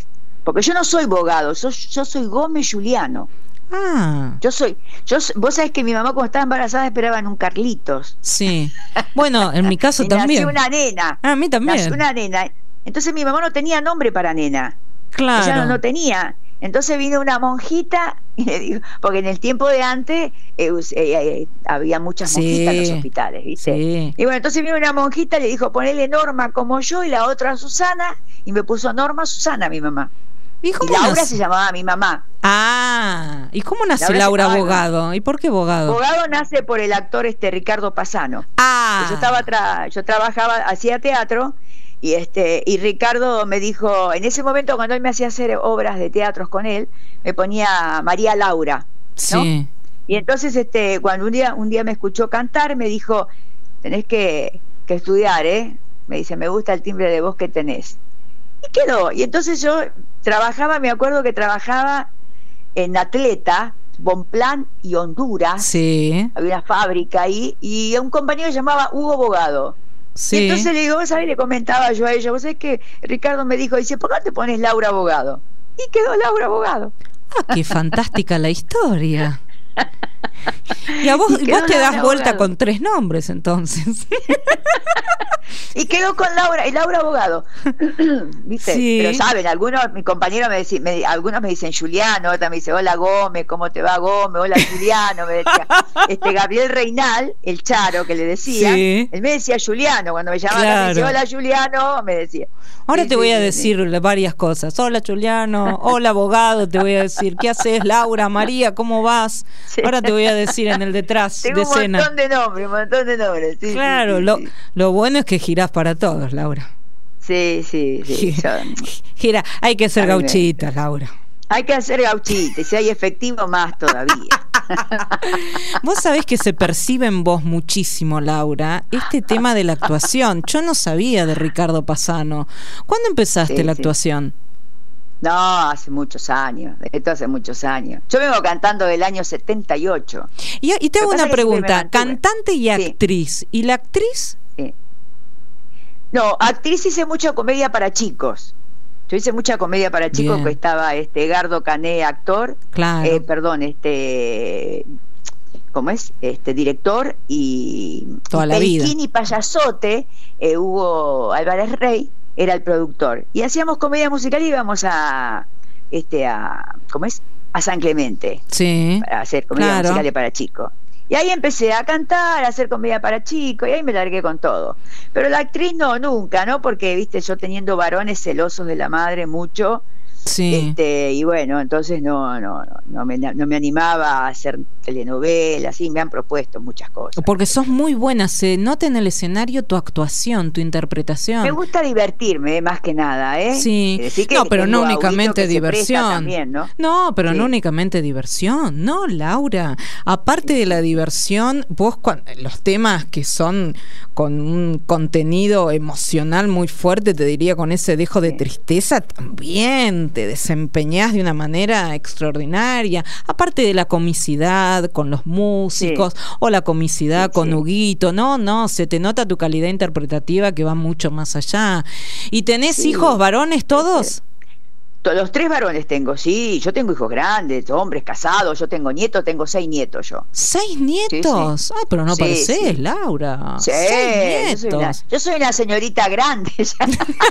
Speaker 6: Porque yo no soy Bogado, yo, yo soy Gómez Juliano.
Speaker 4: Ah.
Speaker 6: Yo soy, yo, vos sabés que mi mamá cuando estaba embarazada esperaba en un Carlitos.
Speaker 4: Sí. Bueno, en mi caso
Speaker 6: y
Speaker 4: también.
Speaker 6: Nació una nena.
Speaker 4: Ah, a mí también.
Speaker 6: Nació una nena. Entonces mi mamá no tenía nombre para nena.
Speaker 4: Claro.
Speaker 6: Ella no, no tenía. Entonces vino una monjita, y le digo, porque en el tiempo de antes eh, eh, eh, había muchas
Speaker 4: Sí,
Speaker 6: monjitas en los hospitales, ¿viste?
Speaker 4: sí.
Speaker 6: Y bueno, entonces vino una monjita, le dijo, ponele Norma como yo y la otra Susana, y me puso Norma Susana mi mamá.
Speaker 4: ¿Y,
Speaker 6: Y
Speaker 4: cómo
Speaker 6: Laura
Speaker 4: nace?
Speaker 6: se llamaba mi mamá.
Speaker 4: Ah, ¿y cómo nace
Speaker 6: Laura
Speaker 4: Laura,
Speaker 6: se llamaba-
Speaker 4: Bogado? ¿Y por qué Bogado?
Speaker 6: Bogado nace por el actor este Ricardo Pasano.
Speaker 4: Ah.
Speaker 6: Yo estaba tra- yo trabajaba, hacía teatro, y este y Ricardo me dijo, en ese momento cuando él me hacía hacer obras de teatros con él, me ponía María Laura, ¿no?
Speaker 4: Sí.
Speaker 6: Y entonces este cuando un día un día me escuchó cantar, me dijo, tenés que, que estudiar, ¿eh? Me dice, me gusta el timbre de voz que tenés. Y quedó. Y entonces yo trabajaba, me acuerdo que trabajaba en Atleta, Bonplan y Honduras.
Speaker 4: Sí.
Speaker 6: Había una fábrica ahí, y un compañero se llamaba Hugo Bogado.
Speaker 4: Sí.
Speaker 6: Y entonces le digo, ¿sabes? Le comentaba yo a ella, vos sabés que Ricardo me dijo, dice, ¿por qué no te pones Laura Bogado? Y quedó Laura Bogado.
Speaker 4: Ah, qué fantástica la historia. Y a vos,
Speaker 6: Y quedó
Speaker 4: vos te das
Speaker 6: Laura
Speaker 4: vuelta
Speaker 6: Bogado.
Speaker 4: con tres nombres entonces.
Speaker 6: Y quedó con Laura, y Laura Bogado. ¿Viste?
Speaker 4: Sí.
Speaker 6: Pero saben, algunos, mi compañero me decía, me, algunos me dicen Juliano, otra me dice, hola Gómez, ¿cómo te va Gómez? Hola Juliano, me decía. Este Gabriel Reinal, el Charo que le decía,
Speaker 4: Sí.
Speaker 6: él me decía Juliano, cuando me llamaba,
Speaker 4: Claro.
Speaker 6: me decía, hola Juliano, me decía.
Speaker 4: Ahora
Speaker 6: Sí,
Speaker 4: te voy
Speaker 6: sí,
Speaker 4: a
Speaker 6: sí,
Speaker 4: decir varias cosas. Hola Juliano, hola abogado, te voy a decir. ¿Qué haces Laura, María? ¿Cómo vas?
Speaker 6: Sí.
Speaker 4: Ahora te voy a decir en el detrás
Speaker 6: Tengo
Speaker 4: de
Speaker 6: un
Speaker 4: escena.
Speaker 6: montón de nombres, un montón de nombres. Sí,
Speaker 4: Claro,
Speaker 6: sí, sí,
Speaker 4: lo,
Speaker 6: sí.
Speaker 4: lo bueno es que girás para todos, Laura.
Speaker 6: Sí, sí, sí.
Speaker 4: Gira,
Speaker 6: yo-
Speaker 4: gira. Hay que ser
Speaker 6: A mí me-
Speaker 4: gauchitas, Laura.
Speaker 6: Hay que hacer gauchita, y si hay efectivo más todavía.
Speaker 4: Vos sabés que se percibe en vos muchísimo, Laura, este tema de la actuación. Yo no sabía de Ricardo Pasano. ¿Cuándo empezaste
Speaker 6: Sí,
Speaker 4: la
Speaker 6: sí.
Speaker 4: actuación?
Speaker 6: No, hace muchos años, esto hace muchos años. Yo vengo cantando del año setenta y ocho.
Speaker 4: Y, y te
Speaker 6: Lo
Speaker 4: hago
Speaker 6: que pasa
Speaker 4: una
Speaker 6: es que siempre me
Speaker 4: pregunta,
Speaker 6: mantuve.
Speaker 4: cantante y
Speaker 6: Sí.
Speaker 4: actriz. ¿Y la actriz?
Speaker 6: Sí. No, actriz hice mucha comedia para chicos. Yo hice mucha comedia para chicos,
Speaker 4: Bien.
Speaker 6: que estaba este Gardo Cané, actor,
Speaker 4: Claro.
Speaker 6: eh, perdón, este, ¿cómo es? Este director, y
Speaker 4: Toda
Speaker 6: y
Speaker 4: la vida.
Speaker 6: Periquín y Payasote, eh, Hugo Álvarez Rey era el productor. Y hacíamos comedia musical y íbamos a este a ¿cómo es? A San Clemente
Speaker 4: Sí.
Speaker 6: para hacer comedia
Speaker 4: Claro.
Speaker 6: musical para chicos. Y ahí empecé a cantar, a hacer comedia para chicos, y ahí me largué con todo. Pero la actriz no, nunca, ¿no? Porque, viste, yo teniendo varones celosos de la madre mucho,
Speaker 4: Sí.
Speaker 6: este y bueno, entonces no no no, no, me, no me animaba a hacer telenovelas, y me han propuesto muchas cosas.
Speaker 4: Porque sos muy buena, se nota en el escenario tu actuación, tu interpretación.
Speaker 6: Me gusta divertirme, eh, más que nada, ¿eh?
Speaker 4: Sí,
Speaker 6: Decir que
Speaker 4: no, pero no
Speaker 6: tengo audito
Speaker 4: únicamente
Speaker 6: que se presta
Speaker 4: diversión.
Speaker 6: también, ¿no?
Speaker 4: No, pero
Speaker 6: Sí.
Speaker 4: no únicamente diversión, no, Laura. Aparte de la diversión, vos cuan- los temas que son con un contenido emocional muy fuerte, te diría con ese dejo de
Speaker 6: Sí.
Speaker 4: tristeza, también te desempeñás de una manera extraordinaria. Aparte de la comicidad con los músicos o la comicidad
Speaker 6: Sí,
Speaker 4: con
Speaker 6: sí.
Speaker 4: Huguito, no, no, se te nota tu calidad interpretativa que va mucho más allá. ¿Y tenés
Speaker 6: Sí.
Speaker 4: hijos varones todos?
Speaker 6: To- Los tres varones tengo, sí, yo tengo hijos grandes, hombres casados, yo tengo nietos, tengo seis nietos yo.
Speaker 4: ¿Seis nietos? Ah, pero no
Speaker 6: Sí,
Speaker 4: parecés,
Speaker 6: sí.
Speaker 4: Laura.
Speaker 6: Sí,
Speaker 4: Seis
Speaker 6: yo soy, una,
Speaker 4: nietos.
Speaker 6: yo soy una señorita grande ya.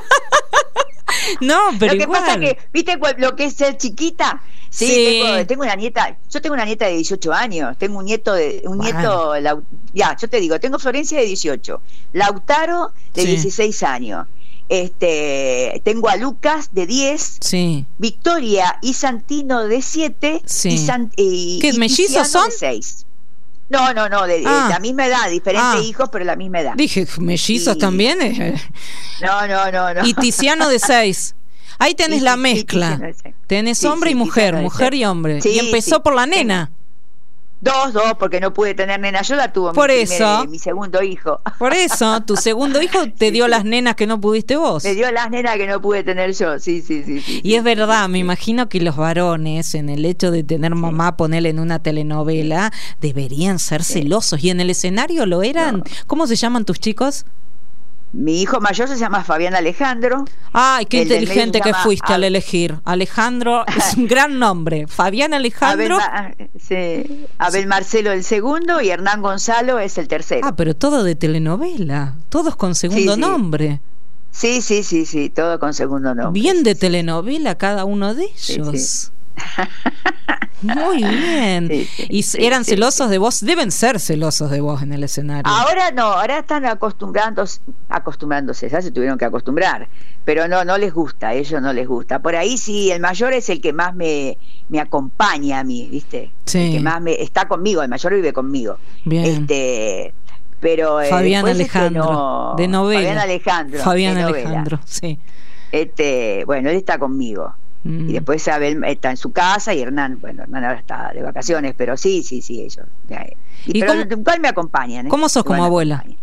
Speaker 4: No, pero
Speaker 6: Lo que
Speaker 4: igual.
Speaker 6: pasa que, ¿viste cu- lo que es ser chiquita? Sí,
Speaker 4: Sí.
Speaker 6: Tengo, tengo una nieta, yo tengo una nieta de dieciocho años, tengo un nieto de un
Speaker 4: Bueno.
Speaker 6: nieto, Lau- ya, yo te digo, tengo Florencia de dieciocho, Lautaro de
Speaker 4: Sí.
Speaker 6: dieciséis años. Este, tengo a Lucas de diez,
Speaker 4: Sí.
Speaker 6: Victoria y Santino de siete,
Speaker 4: Sí.
Speaker 6: y, San- y,
Speaker 4: ¿Qué,
Speaker 6: y
Speaker 4: mellizos
Speaker 6: Tiziano
Speaker 4: son?
Speaker 6: de seis. No, no, no, de, de
Speaker 4: Ah.
Speaker 6: la misma edad, diferentes
Speaker 4: Ah.
Speaker 6: hijos, pero la misma edad.
Speaker 4: Dije, mellizos
Speaker 6: Sí.
Speaker 4: también. eh.
Speaker 6: No, no, no, no.
Speaker 4: Y Tiziano de seis. Ahí tenés
Speaker 6: Y-
Speaker 4: la
Speaker 6: y- y
Speaker 4: mezcla.
Speaker 6: Tiziano de seis.
Speaker 4: Tenés
Speaker 6: Sí,
Speaker 4: hombre
Speaker 6: sí,
Speaker 4: y mujer,
Speaker 6: Tiziano de
Speaker 4: mujer
Speaker 6: seis.
Speaker 4: y hombre.
Speaker 6: Sí,
Speaker 4: y empezó
Speaker 6: sí.
Speaker 4: por la nena.
Speaker 6: Dos, dos, porque no pude tener nena. Yo la tuve
Speaker 4: Por
Speaker 6: mi,
Speaker 4: eso.
Speaker 6: primer- mi segundo hijo.
Speaker 4: Por eso, tu segundo hijo te dio las nenas que no pudiste vos.
Speaker 6: Me dio las nenas que no pude tener yo. Sí, sí, sí. sí
Speaker 4: Y
Speaker 6: sí,
Speaker 4: es verdad,
Speaker 6: sí,
Speaker 4: me
Speaker 6: sí.
Speaker 4: imagino que los varones, en el hecho de tener mamá, ponerle en una telenovela, deberían ser celosos. ¿Y en el escenario lo eran?
Speaker 6: No.
Speaker 4: ¿Cómo se llaman tus chicos?
Speaker 6: Mi hijo mayor se llama Fabián Alejandro.
Speaker 4: Ay, qué
Speaker 6: El del
Speaker 4: inteligente
Speaker 6: medio
Speaker 4: que
Speaker 6: se llama
Speaker 4: fuiste al
Speaker 6: Ab-
Speaker 4: elegir. Alejandro es un gran nombre. Fabián Alejandro.
Speaker 6: Abel, Ma- sí, Abel Marcelo el segundo y Hernán Gonzalo es el tercero.
Speaker 4: Ah, pero todo de telenovela. Todos con segundo
Speaker 6: Sí, sí.
Speaker 4: nombre.
Speaker 6: Sí, sí, sí, sí, todo con segundo nombre.
Speaker 4: Bien de
Speaker 6: Sí,
Speaker 4: telenovela cada uno de
Speaker 6: Sí,
Speaker 4: ellos.
Speaker 6: sí.
Speaker 4: Muy bien.
Speaker 6: Sí, sí,
Speaker 4: ¿Y
Speaker 6: sí,
Speaker 4: eran
Speaker 6: sí,
Speaker 4: celosos de vos? Deben ser celosos de vos en el escenario.
Speaker 6: Ahora no, ahora están acostumbrándose, acostumbrándose, ya se tuvieron que acostumbrar, pero no, no les gusta, a ellos no les gusta. Por ahí sí, el mayor es el que más me, me acompaña a mí, ¿viste?
Speaker 4: Sí.
Speaker 6: El que más me está conmigo, el mayor vive conmigo.
Speaker 4: Bien.
Speaker 6: Este, pero eh,
Speaker 4: Fabián
Speaker 6: después, este,
Speaker 4: Alejandro,
Speaker 6: no-
Speaker 4: de novela.
Speaker 6: Fabián Alejandro.
Speaker 4: Fabián
Speaker 6: de novela.
Speaker 4: Alejandro, sí.
Speaker 6: Este, bueno, él está conmigo.
Speaker 4: Mm.
Speaker 6: Y después Abel está en su casa y Hernán, bueno, Hernán ahora está de vacaciones, pero sí, sí, sí, ellos. Y,
Speaker 4: ¿Y
Speaker 6: pero
Speaker 4: cómo-
Speaker 6: igual me acompañan. ¿eh?
Speaker 4: ¿Cómo sos
Speaker 6: Igual
Speaker 4: como
Speaker 6: me
Speaker 4: abuela?
Speaker 6: acompañan.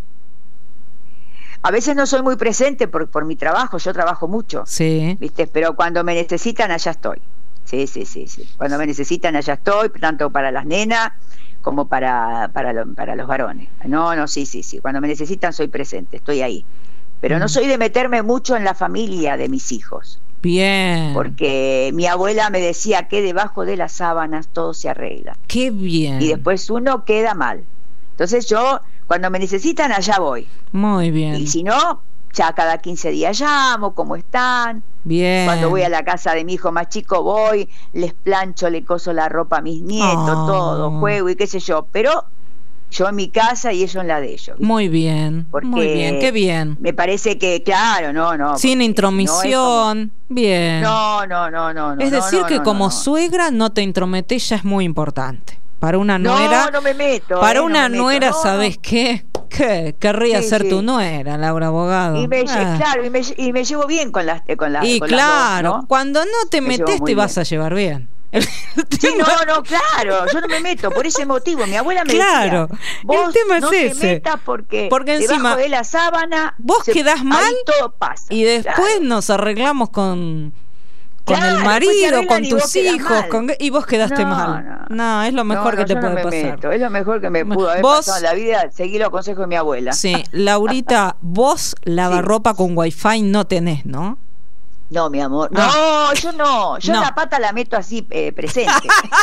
Speaker 6: A veces no soy muy presente por, por mi trabajo, yo trabajo mucho,
Speaker 4: Sí.
Speaker 6: ¿viste? Pero cuando me necesitan, allá estoy. Sí, sí, sí, sí. Cuando me necesitan, allá estoy, tanto para las nenas como para, para, lo- para los varones. No, no, sí, sí, sí. Cuando me necesitan, soy presente, estoy ahí. Pero no
Speaker 4: Mm.
Speaker 6: soy de meterme mucho en la familia de mis hijos.
Speaker 4: Bien.
Speaker 6: Porque mi abuela me decía que debajo de las sábanas todo se arregla
Speaker 4: Qué bien.
Speaker 6: y después uno queda mal. Entonces yo, cuando me necesitan, allá voy.
Speaker 4: Muy bien.
Speaker 6: Y si no, ya cada quince días llamo, cómo están.
Speaker 4: Bien.
Speaker 6: Cuando voy a la casa de mi hijo más chico, voy, les plancho, le coso la ropa a mis nietos,
Speaker 4: Oh.
Speaker 6: todo, juego y qué sé yo. Pero yo en mi casa y ellos en la de ellos. ¿viste?
Speaker 4: Muy bien.
Speaker 6: Porque
Speaker 4: Muy bien. Qué bien.
Speaker 6: Me parece que, claro, no, no.
Speaker 4: Sin
Speaker 6: porque
Speaker 4: intromisión. Bien.
Speaker 6: No, no, no, no, no.
Speaker 4: es
Speaker 6: no,
Speaker 4: decir,
Speaker 6: no,
Speaker 4: que
Speaker 6: no,
Speaker 4: como
Speaker 6: no.
Speaker 4: suegra no te intrometés, ya es muy importante. Para una
Speaker 6: No,
Speaker 4: nuera.
Speaker 6: no me meto.
Speaker 4: para
Speaker 6: eh, no
Speaker 4: una
Speaker 6: me meto.
Speaker 4: nuera,
Speaker 6: No, no.
Speaker 4: ¿sabes qué? ¿Qué? Querría
Speaker 6: Sí,
Speaker 4: ser
Speaker 6: sí.
Speaker 4: tu nuera, Laura Abogado.
Speaker 6: Y me,
Speaker 4: Ah.
Speaker 6: claro, y me, y me llevo bien con las, con las,
Speaker 4: Y
Speaker 6: con las
Speaker 4: claro,
Speaker 6: dos, ¿no?
Speaker 4: cuando no te
Speaker 6: Me llevo
Speaker 4: metes
Speaker 6: muy
Speaker 4: te vas
Speaker 6: bien.
Speaker 4: a llevar bien. El
Speaker 6: Sí,
Speaker 4: tema-
Speaker 6: no, no, claro, yo no me meto por ese motivo. Mi abuela me
Speaker 4: Claro,
Speaker 6: decía,
Speaker 4: el
Speaker 6: vos
Speaker 4: tema es
Speaker 6: no te
Speaker 4: ese.
Speaker 6: metas porque,
Speaker 4: Porque
Speaker 6: debajo
Speaker 4: encima
Speaker 6: de la sábana
Speaker 4: vos
Speaker 6: se-
Speaker 4: quedás
Speaker 6: ahí
Speaker 4: mal
Speaker 6: todo pasa.
Speaker 4: y después
Speaker 6: Claro.
Speaker 4: nos arreglamos con con
Speaker 6: Claro,
Speaker 4: el
Speaker 6: después se
Speaker 4: marido,
Speaker 6: arreglan
Speaker 4: con
Speaker 6: y vos
Speaker 4: tus
Speaker 6: quedás
Speaker 4: hijos,
Speaker 6: mal.
Speaker 4: con- y vos quedaste
Speaker 6: No,
Speaker 4: mal.
Speaker 6: no.
Speaker 4: No, es lo mejor
Speaker 6: No,
Speaker 4: que
Speaker 6: no,
Speaker 4: te
Speaker 6: yo
Speaker 4: puede
Speaker 6: no me
Speaker 4: pasar.
Speaker 6: meto, es lo mejor que me pudo haber
Speaker 4: Vos-
Speaker 6: pasado en la vida, seguir los consejos de mi abuela.
Speaker 4: Sí, Laurita, vos lavarropa con wifi no tenés, ¿no?
Speaker 6: No, mi amor. No,
Speaker 4: Ah.
Speaker 6: yo no. Yo
Speaker 4: No.
Speaker 6: la pata la meto así eh, presente.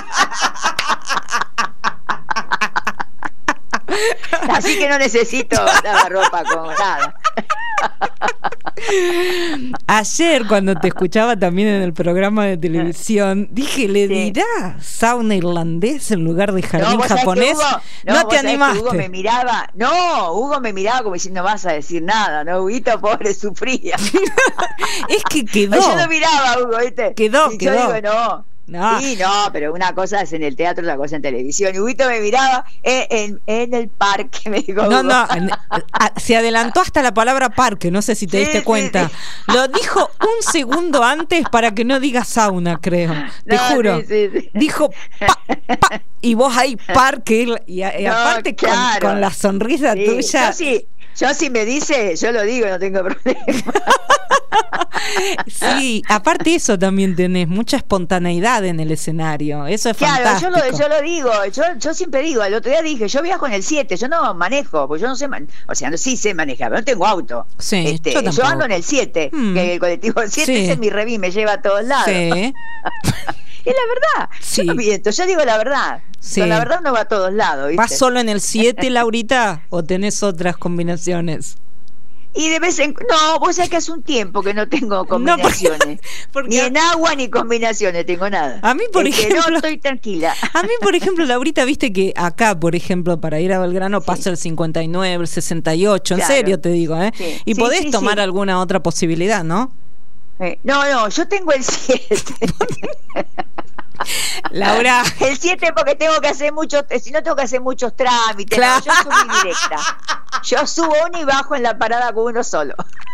Speaker 6: Así que no necesito lavarropa con nada.
Speaker 4: Ayer cuando te escuchaba también en el programa de televisión, dije, ¿le
Speaker 6: Sí.
Speaker 4: dirá sauna irlandés en lugar de jardín
Speaker 6: vos sabés que
Speaker 4: japonés?
Speaker 6: Hugo-
Speaker 4: No,
Speaker 6: vos
Speaker 4: te
Speaker 6: sabés que
Speaker 4: animaste.
Speaker 6: Hugo me miraba, no, Hugo me miraba como diciendo, no vas a decir nada, ¿no? Huguito, pobre, sufría.
Speaker 4: Es que quedó.
Speaker 6: Yo lo miraba, Hugo, ¿viste?
Speaker 4: Quedó,
Speaker 6: y
Speaker 4: quedó.
Speaker 6: yo digo, no.
Speaker 4: No.
Speaker 6: Sí, no, pero una cosa es en el teatro, otra cosa en televisión. Y Huguito me miraba en, en, en el parque, me dijo.
Speaker 4: No,
Speaker 6: Hugo.
Speaker 4: no, en- a- se adelantó hasta la palabra parque, no sé si te
Speaker 6: Sí,
Speaker 4: diste
Speaker 6: sí,
Speaker 4: cuenta.
Speaker 6: sí.
Speaker 4: Lo dijo un segundo antes para que no diga sauna, creo. Te
Speaker 6: No,
Speaker 4: juro.
Speaker 6: sí, sí, sí.
Speaker 4: Dijo pa, pa, y vos ahí parque y, a- y
Speaker 6: No,
Speaker 4: aparte con-
Speaker 6: claro.
Speaker 4: con, la sonrisa
Speaker 6: Sí,
Speaker 4: tuya.
Speaker 6: Yo sí, yo sí me dice, yo lo digo, no tengo problema.
Speaker 4: Sí, aparte eso también tenés mucha espontaneidad en el escenario. Eso es
Speaker 6: Claro, yo
Speaker 4: fantástico.
Speaker 6: lo, yo lo digo, yo, yo siempre digo, el otro día dije, yo viajo en el siete, yo no manejo, porque yo no sé, man- o sea, no, sí sé manejar, pero no tengo auto.
Speaker 4: Sí,
Speaker 6: Este,
Speaker 4: yo
Speaker 6: yo,
Speaker 4: tampoco.
Speaker 6: ando en el siete,
Speaker 4: Mm.
Speaker 6: que el colectivo siete
Speaker 4: Sí.
Speaker 6: ese es mi reví, me lleva a todos lados.
Speaker 4: Sí.
Speaker 6: Es la verdad,
Speaker 4: Sí.
Speaker 6: yo no miento, yo digo la verdad.
Speaker 4: Sí.
Speaker 6: Con la verdad uno va a todos lados, ¿viste?
Speaker 4: ¿Vas solo en el siete, Laurita, o tenés otras combinaciones?
Speaker 6: Y de vez en no, vos sabés que hace un tiempo que no tengo combinaciones.
Speaker 4: porque-
Speaker 6: Ni en agua ni combinaciones tengo nada.
Speaker 4: A mí, por
Speaker 6: Es que
Speaker 4: ejemplo-
Speaker 6: no estoy tranquila.
Speaker 4: A mí, por ejemplo, Laurita, viste que acá, por ejemplo, para ir a Belgrano pasa el cincuenta y nueve, el sesenta y ocho, en
Speaker 6: Claro.
Speaker 4: serio te digo, ¿eh?
Speaker 6: Sí.
Speaker 4: Y
Speaker 6: Sí,
Speaker 4: podés
Speaker 6: sí,
Speaker 4: tomar
Speaker 6: sí.
Speaker 4: alguna otra posibilidad, ¿no?
Speaker 6: Eh, No, no, yo tengo el siete.
Speaker 4: Laura.
Speaker 6: El siete porque tengo que hacer muchos, si no tengo que hacer muchos trámites.
Speaker 4: Claro.
Speaker 6: No, yo subo directa. Yo subo uno y bajo en la parada con uno solo.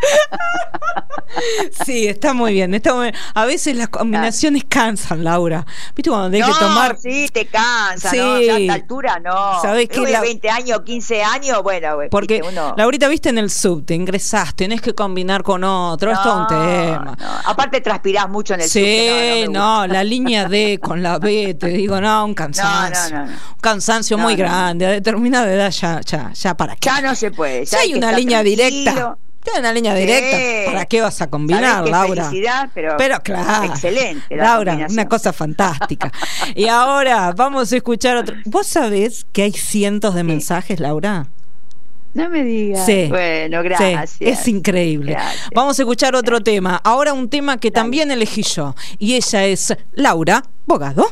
Speaker 4: Sí, está muy bien, está muy bien. A veces las combinaciones cansan, Laura. ¿Viste cuando tenés
Speaker 6: No,
Speaker 4: que tomar?
Speaker 6: sí, te cansa,
Speaker 4: Sí.
Speaker 6: ¿no? Ya a esta altura no.
Speaker 4: ¿Sabés
Speaker 6: Luego
Speaker 4: qué?
Speaker 6: de
Speaker 4: La-
Speaker 6: veinte años, quince años, bueno, güey,
Speaker 4: Porque,
Speaker 6: viste, uno...
Speaker 4: Laurita, viste en el sub, te ingresás, tenés que combinar con otro, esto es un tema.
Speaker 6: no. Aparte transpirás mucho en el
Speaker 4: Sí,
Speaker 6: subte,
Speaker 4: no,
Speaker 6: me
Speaker 4: la línea D con la B, te digo, no, un cansancio.
Speaker 6: No, no, no, no.
Speaker 4: Un cansancio
Speaker 6: No,
Speaker 4: muy
Speaker 6: no.
Speaker 4: grande, a determinada edad ya, ya, ya para qué.
Speaker 6: Ya no se puede.
Speaker 4: Si
Speaker 6: ya
Speaker 4: hay
Speaker 6: que
Speaker 4: una
Speaker 6: estar
Speaker 4: línea
Speaker 6: tranquilo.
Speaker 4: directa, Tiene una línea directa.
Speaker 6: Sí.
Speaker 4: ¿Para qué vas a combinar,
Speaker 6: qué
Speaker 4: Laura?
Speaker 6: Felicidad, pero,
Speaker 4: pero claro.
Speaker 6: Excelente. La
Speaker 4: Laura, una cosa fantástica. Y ahora vamos a escuchar otro. ¿Vos sabés que hay cientos de sí. mensajes, Laura?
Speaker 6: No me digas.
Speaker 4: Sí.
Speaker 6: Bueno, gracias.
Speaker 4: Sí, es increíble. Gracias. Vamos a escuchar otro gracias. tema. Ahora un tema que Dale. también elegí yo. Y ella es Laura Bogado.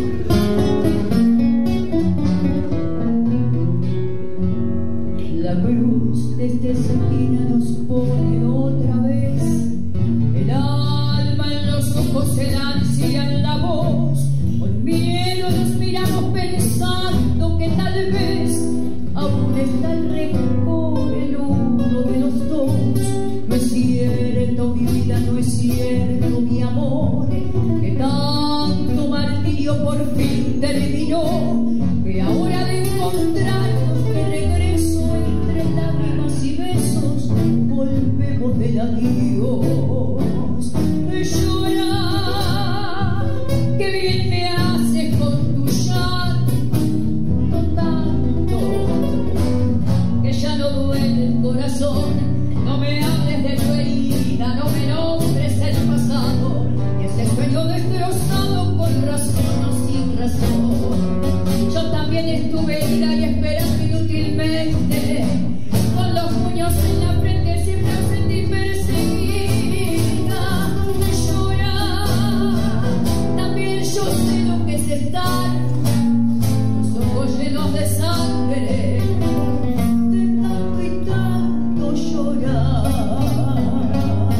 Speaker 5: La cruz desde esa esquina nos pone otra vez. El alma en los ojos, el ansia en la voz. Con miedo nos miramos pensando que tal vez aún está el rencor en uno de los dos. No es cierto mi vida, no es cierto mi amor, que tanto martirio por fin terminó, que ahora de encontrarnos de regreso entre lágrimas y besos volvemos del adiós. Llorar, que bien me haces con tu llanto tanto, que ya no duele el corazón. No me hables de tu herida, no me nombres el pasado, y ese sueño destrozado con razón o sin razón. Yo también estuve herida y esperando inútilmente, con los puños en la frente siempre me sentí perseguida. Llorar, también yo sé lo que es estar, los ojos llenos de sangre, de tanto y tanto llorar.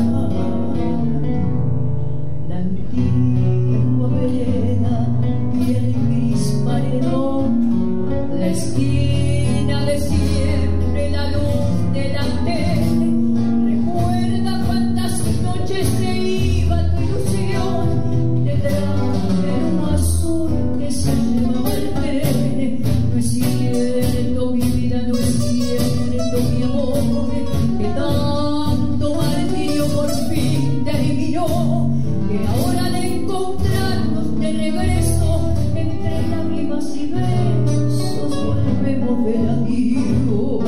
Speaker 5: La antigua vereda y el gris paredón, la esquina de siempre, la luz de la tele. Recuerda cuántas noches se iba tu ilusión detrás del azul que se llevaba el tren. No es cierto mi vida, no es cierto mi amor, que tanto martirio por fin terminó, que ahora de encontrarnos de regreso entre lágrimas y besos volvemos del adiós.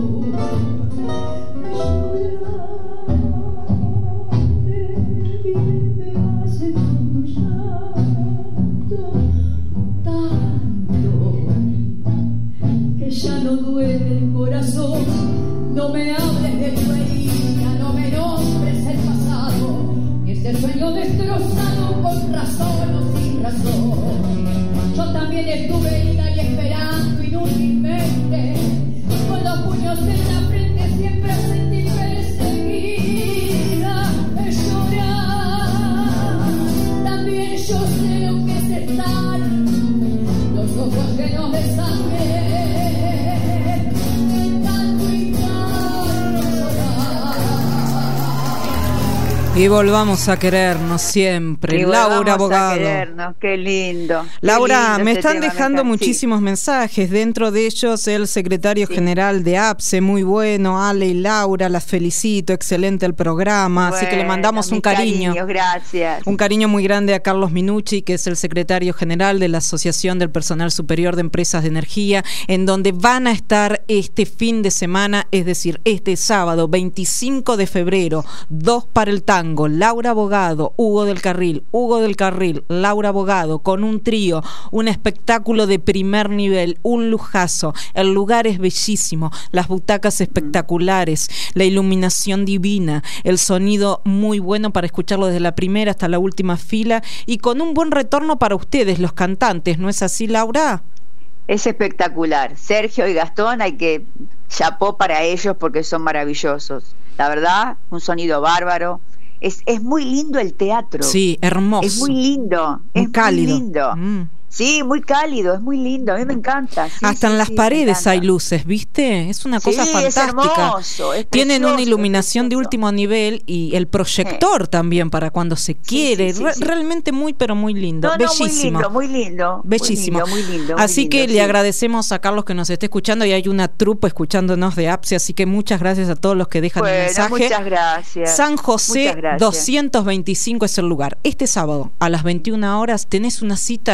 Speaker 5: Llorar, que bien me hace con tu llanto tanto, que ya no duele el corazón. No me hables de tu herida, no me nombres el pasado, y ese sueño destrozado con razón o sin razón. Yo también estuve herida y esperando inútilmente, con los puños en la frente siempre sentí perseguida. Llorar, también yo sé lo que es estar, los ojos llenos de sangre, de tanto y tanto llorar.
Speaker 4: Y volvamos a querernos siempre.
Speaker 6: Y
Speaker 4: Laura Bogado.
Speaker 6: A querernos, qué lindo.
Speaker 4: Laura,
Speaker 6: qué lindo
Speaker 4: me
Speaker 6: este
Speaker 4: están
Speaker 6: tema,
Speaker 4: dejando
Speaker 6: me
Speaker 4: muchísimos sí. mensajes, dentro de ellos el secretario sí. general de APSE, muy bueno, Ale y Laura, las felicito, excelente el programa, bueno, así que le mandamos un cariño.
Speaker 6: Cariños, gracias.
Speaker 4: Un cariño muy grande a Carlos Minucci, que es el secretario general de la Asociación del Personal Superior de Empresas de Energía, en donde van a estar este fin de semana, es decir, este sábado veinticinco de febrero, dos para el tango, Laura Bogado, Hugo del Carril, Hugo del Carril, Laura Bogado, con un trío, un espectáculo de primer nivel, un lujazo. El lugar es bellísimo, las butacas espectaculares, la iluminación divina, el sonido muy bueno para escucharlo desde la primera hasta la última fila y con un buen retorno para ustedes, los cantantes, ¿no es así, Laura?
Speaker 6: Es espectacular. Sergio y Gastón, hay que chapó para ellos porque son maravillosos. La verdad, un sonido bárbaro. Es, es muy lindo el teatro.
Speaker 4: Sí, hermoso.
Speaker 6: Es muy lindo.
Speaker 4: Muy
Speaker 6: es
Speaker 4: cálido.
Speaker 6: Muy lindo.
Speaker 4: Mm.
Speaker 6: Sí, muy cálido, es muy lindo. A mí me encanta. Sí,
Speaker 4: Hasta
Speaker 6: sí,
Speaker 4: en las
Speaker 6: sí,
Speaker 4: paredes hay luces, ¿viste? Es una cosa
Speaker 6: sí,
Speaker 4: fantástica.
Speaker 6: Es hermoso, es
Speaker 4: Tienen
Speaker 6: precioso,
Speaker 4: una iluminación
Speaker 6: es
Speaker 4: de último nivel y el proyector sí. también para cuando se quiere.
Speaker 6: Sí, sí, sí,
Speaker 4: Re
Speaker 6: sí.
Speaker 4: Realmente muy, pero muy lindo.
Speaker 6: No,
Speaker 4: Bellísimo.
Speaker 6: No, muy lindo, muy lindo.
Speaker 4: Bellísimo.
Speaker 6: Muy lindo, muy lindo,
Speaker 4: así
Speaker 6: muy
Speaker 4: que
Speaker 6: lindo,
Speaker 4: le
Speaker 6: sí.
Speaker 4: agradecemos a Carlos que nos esté escuchando y hay una trupa escuchándonos de APSE, así que muchas gracias a todos los que dejan
Speaker 6: bueno,
Speaker 4: el mensaje.
Speaker 6: Muchas gracias.
Speaker 4: San José
Speaker 6: gracias.
Speaker 4: doscientos veinticinco es el lugar. Este sábado a las veintiuna horas tenés una cita, no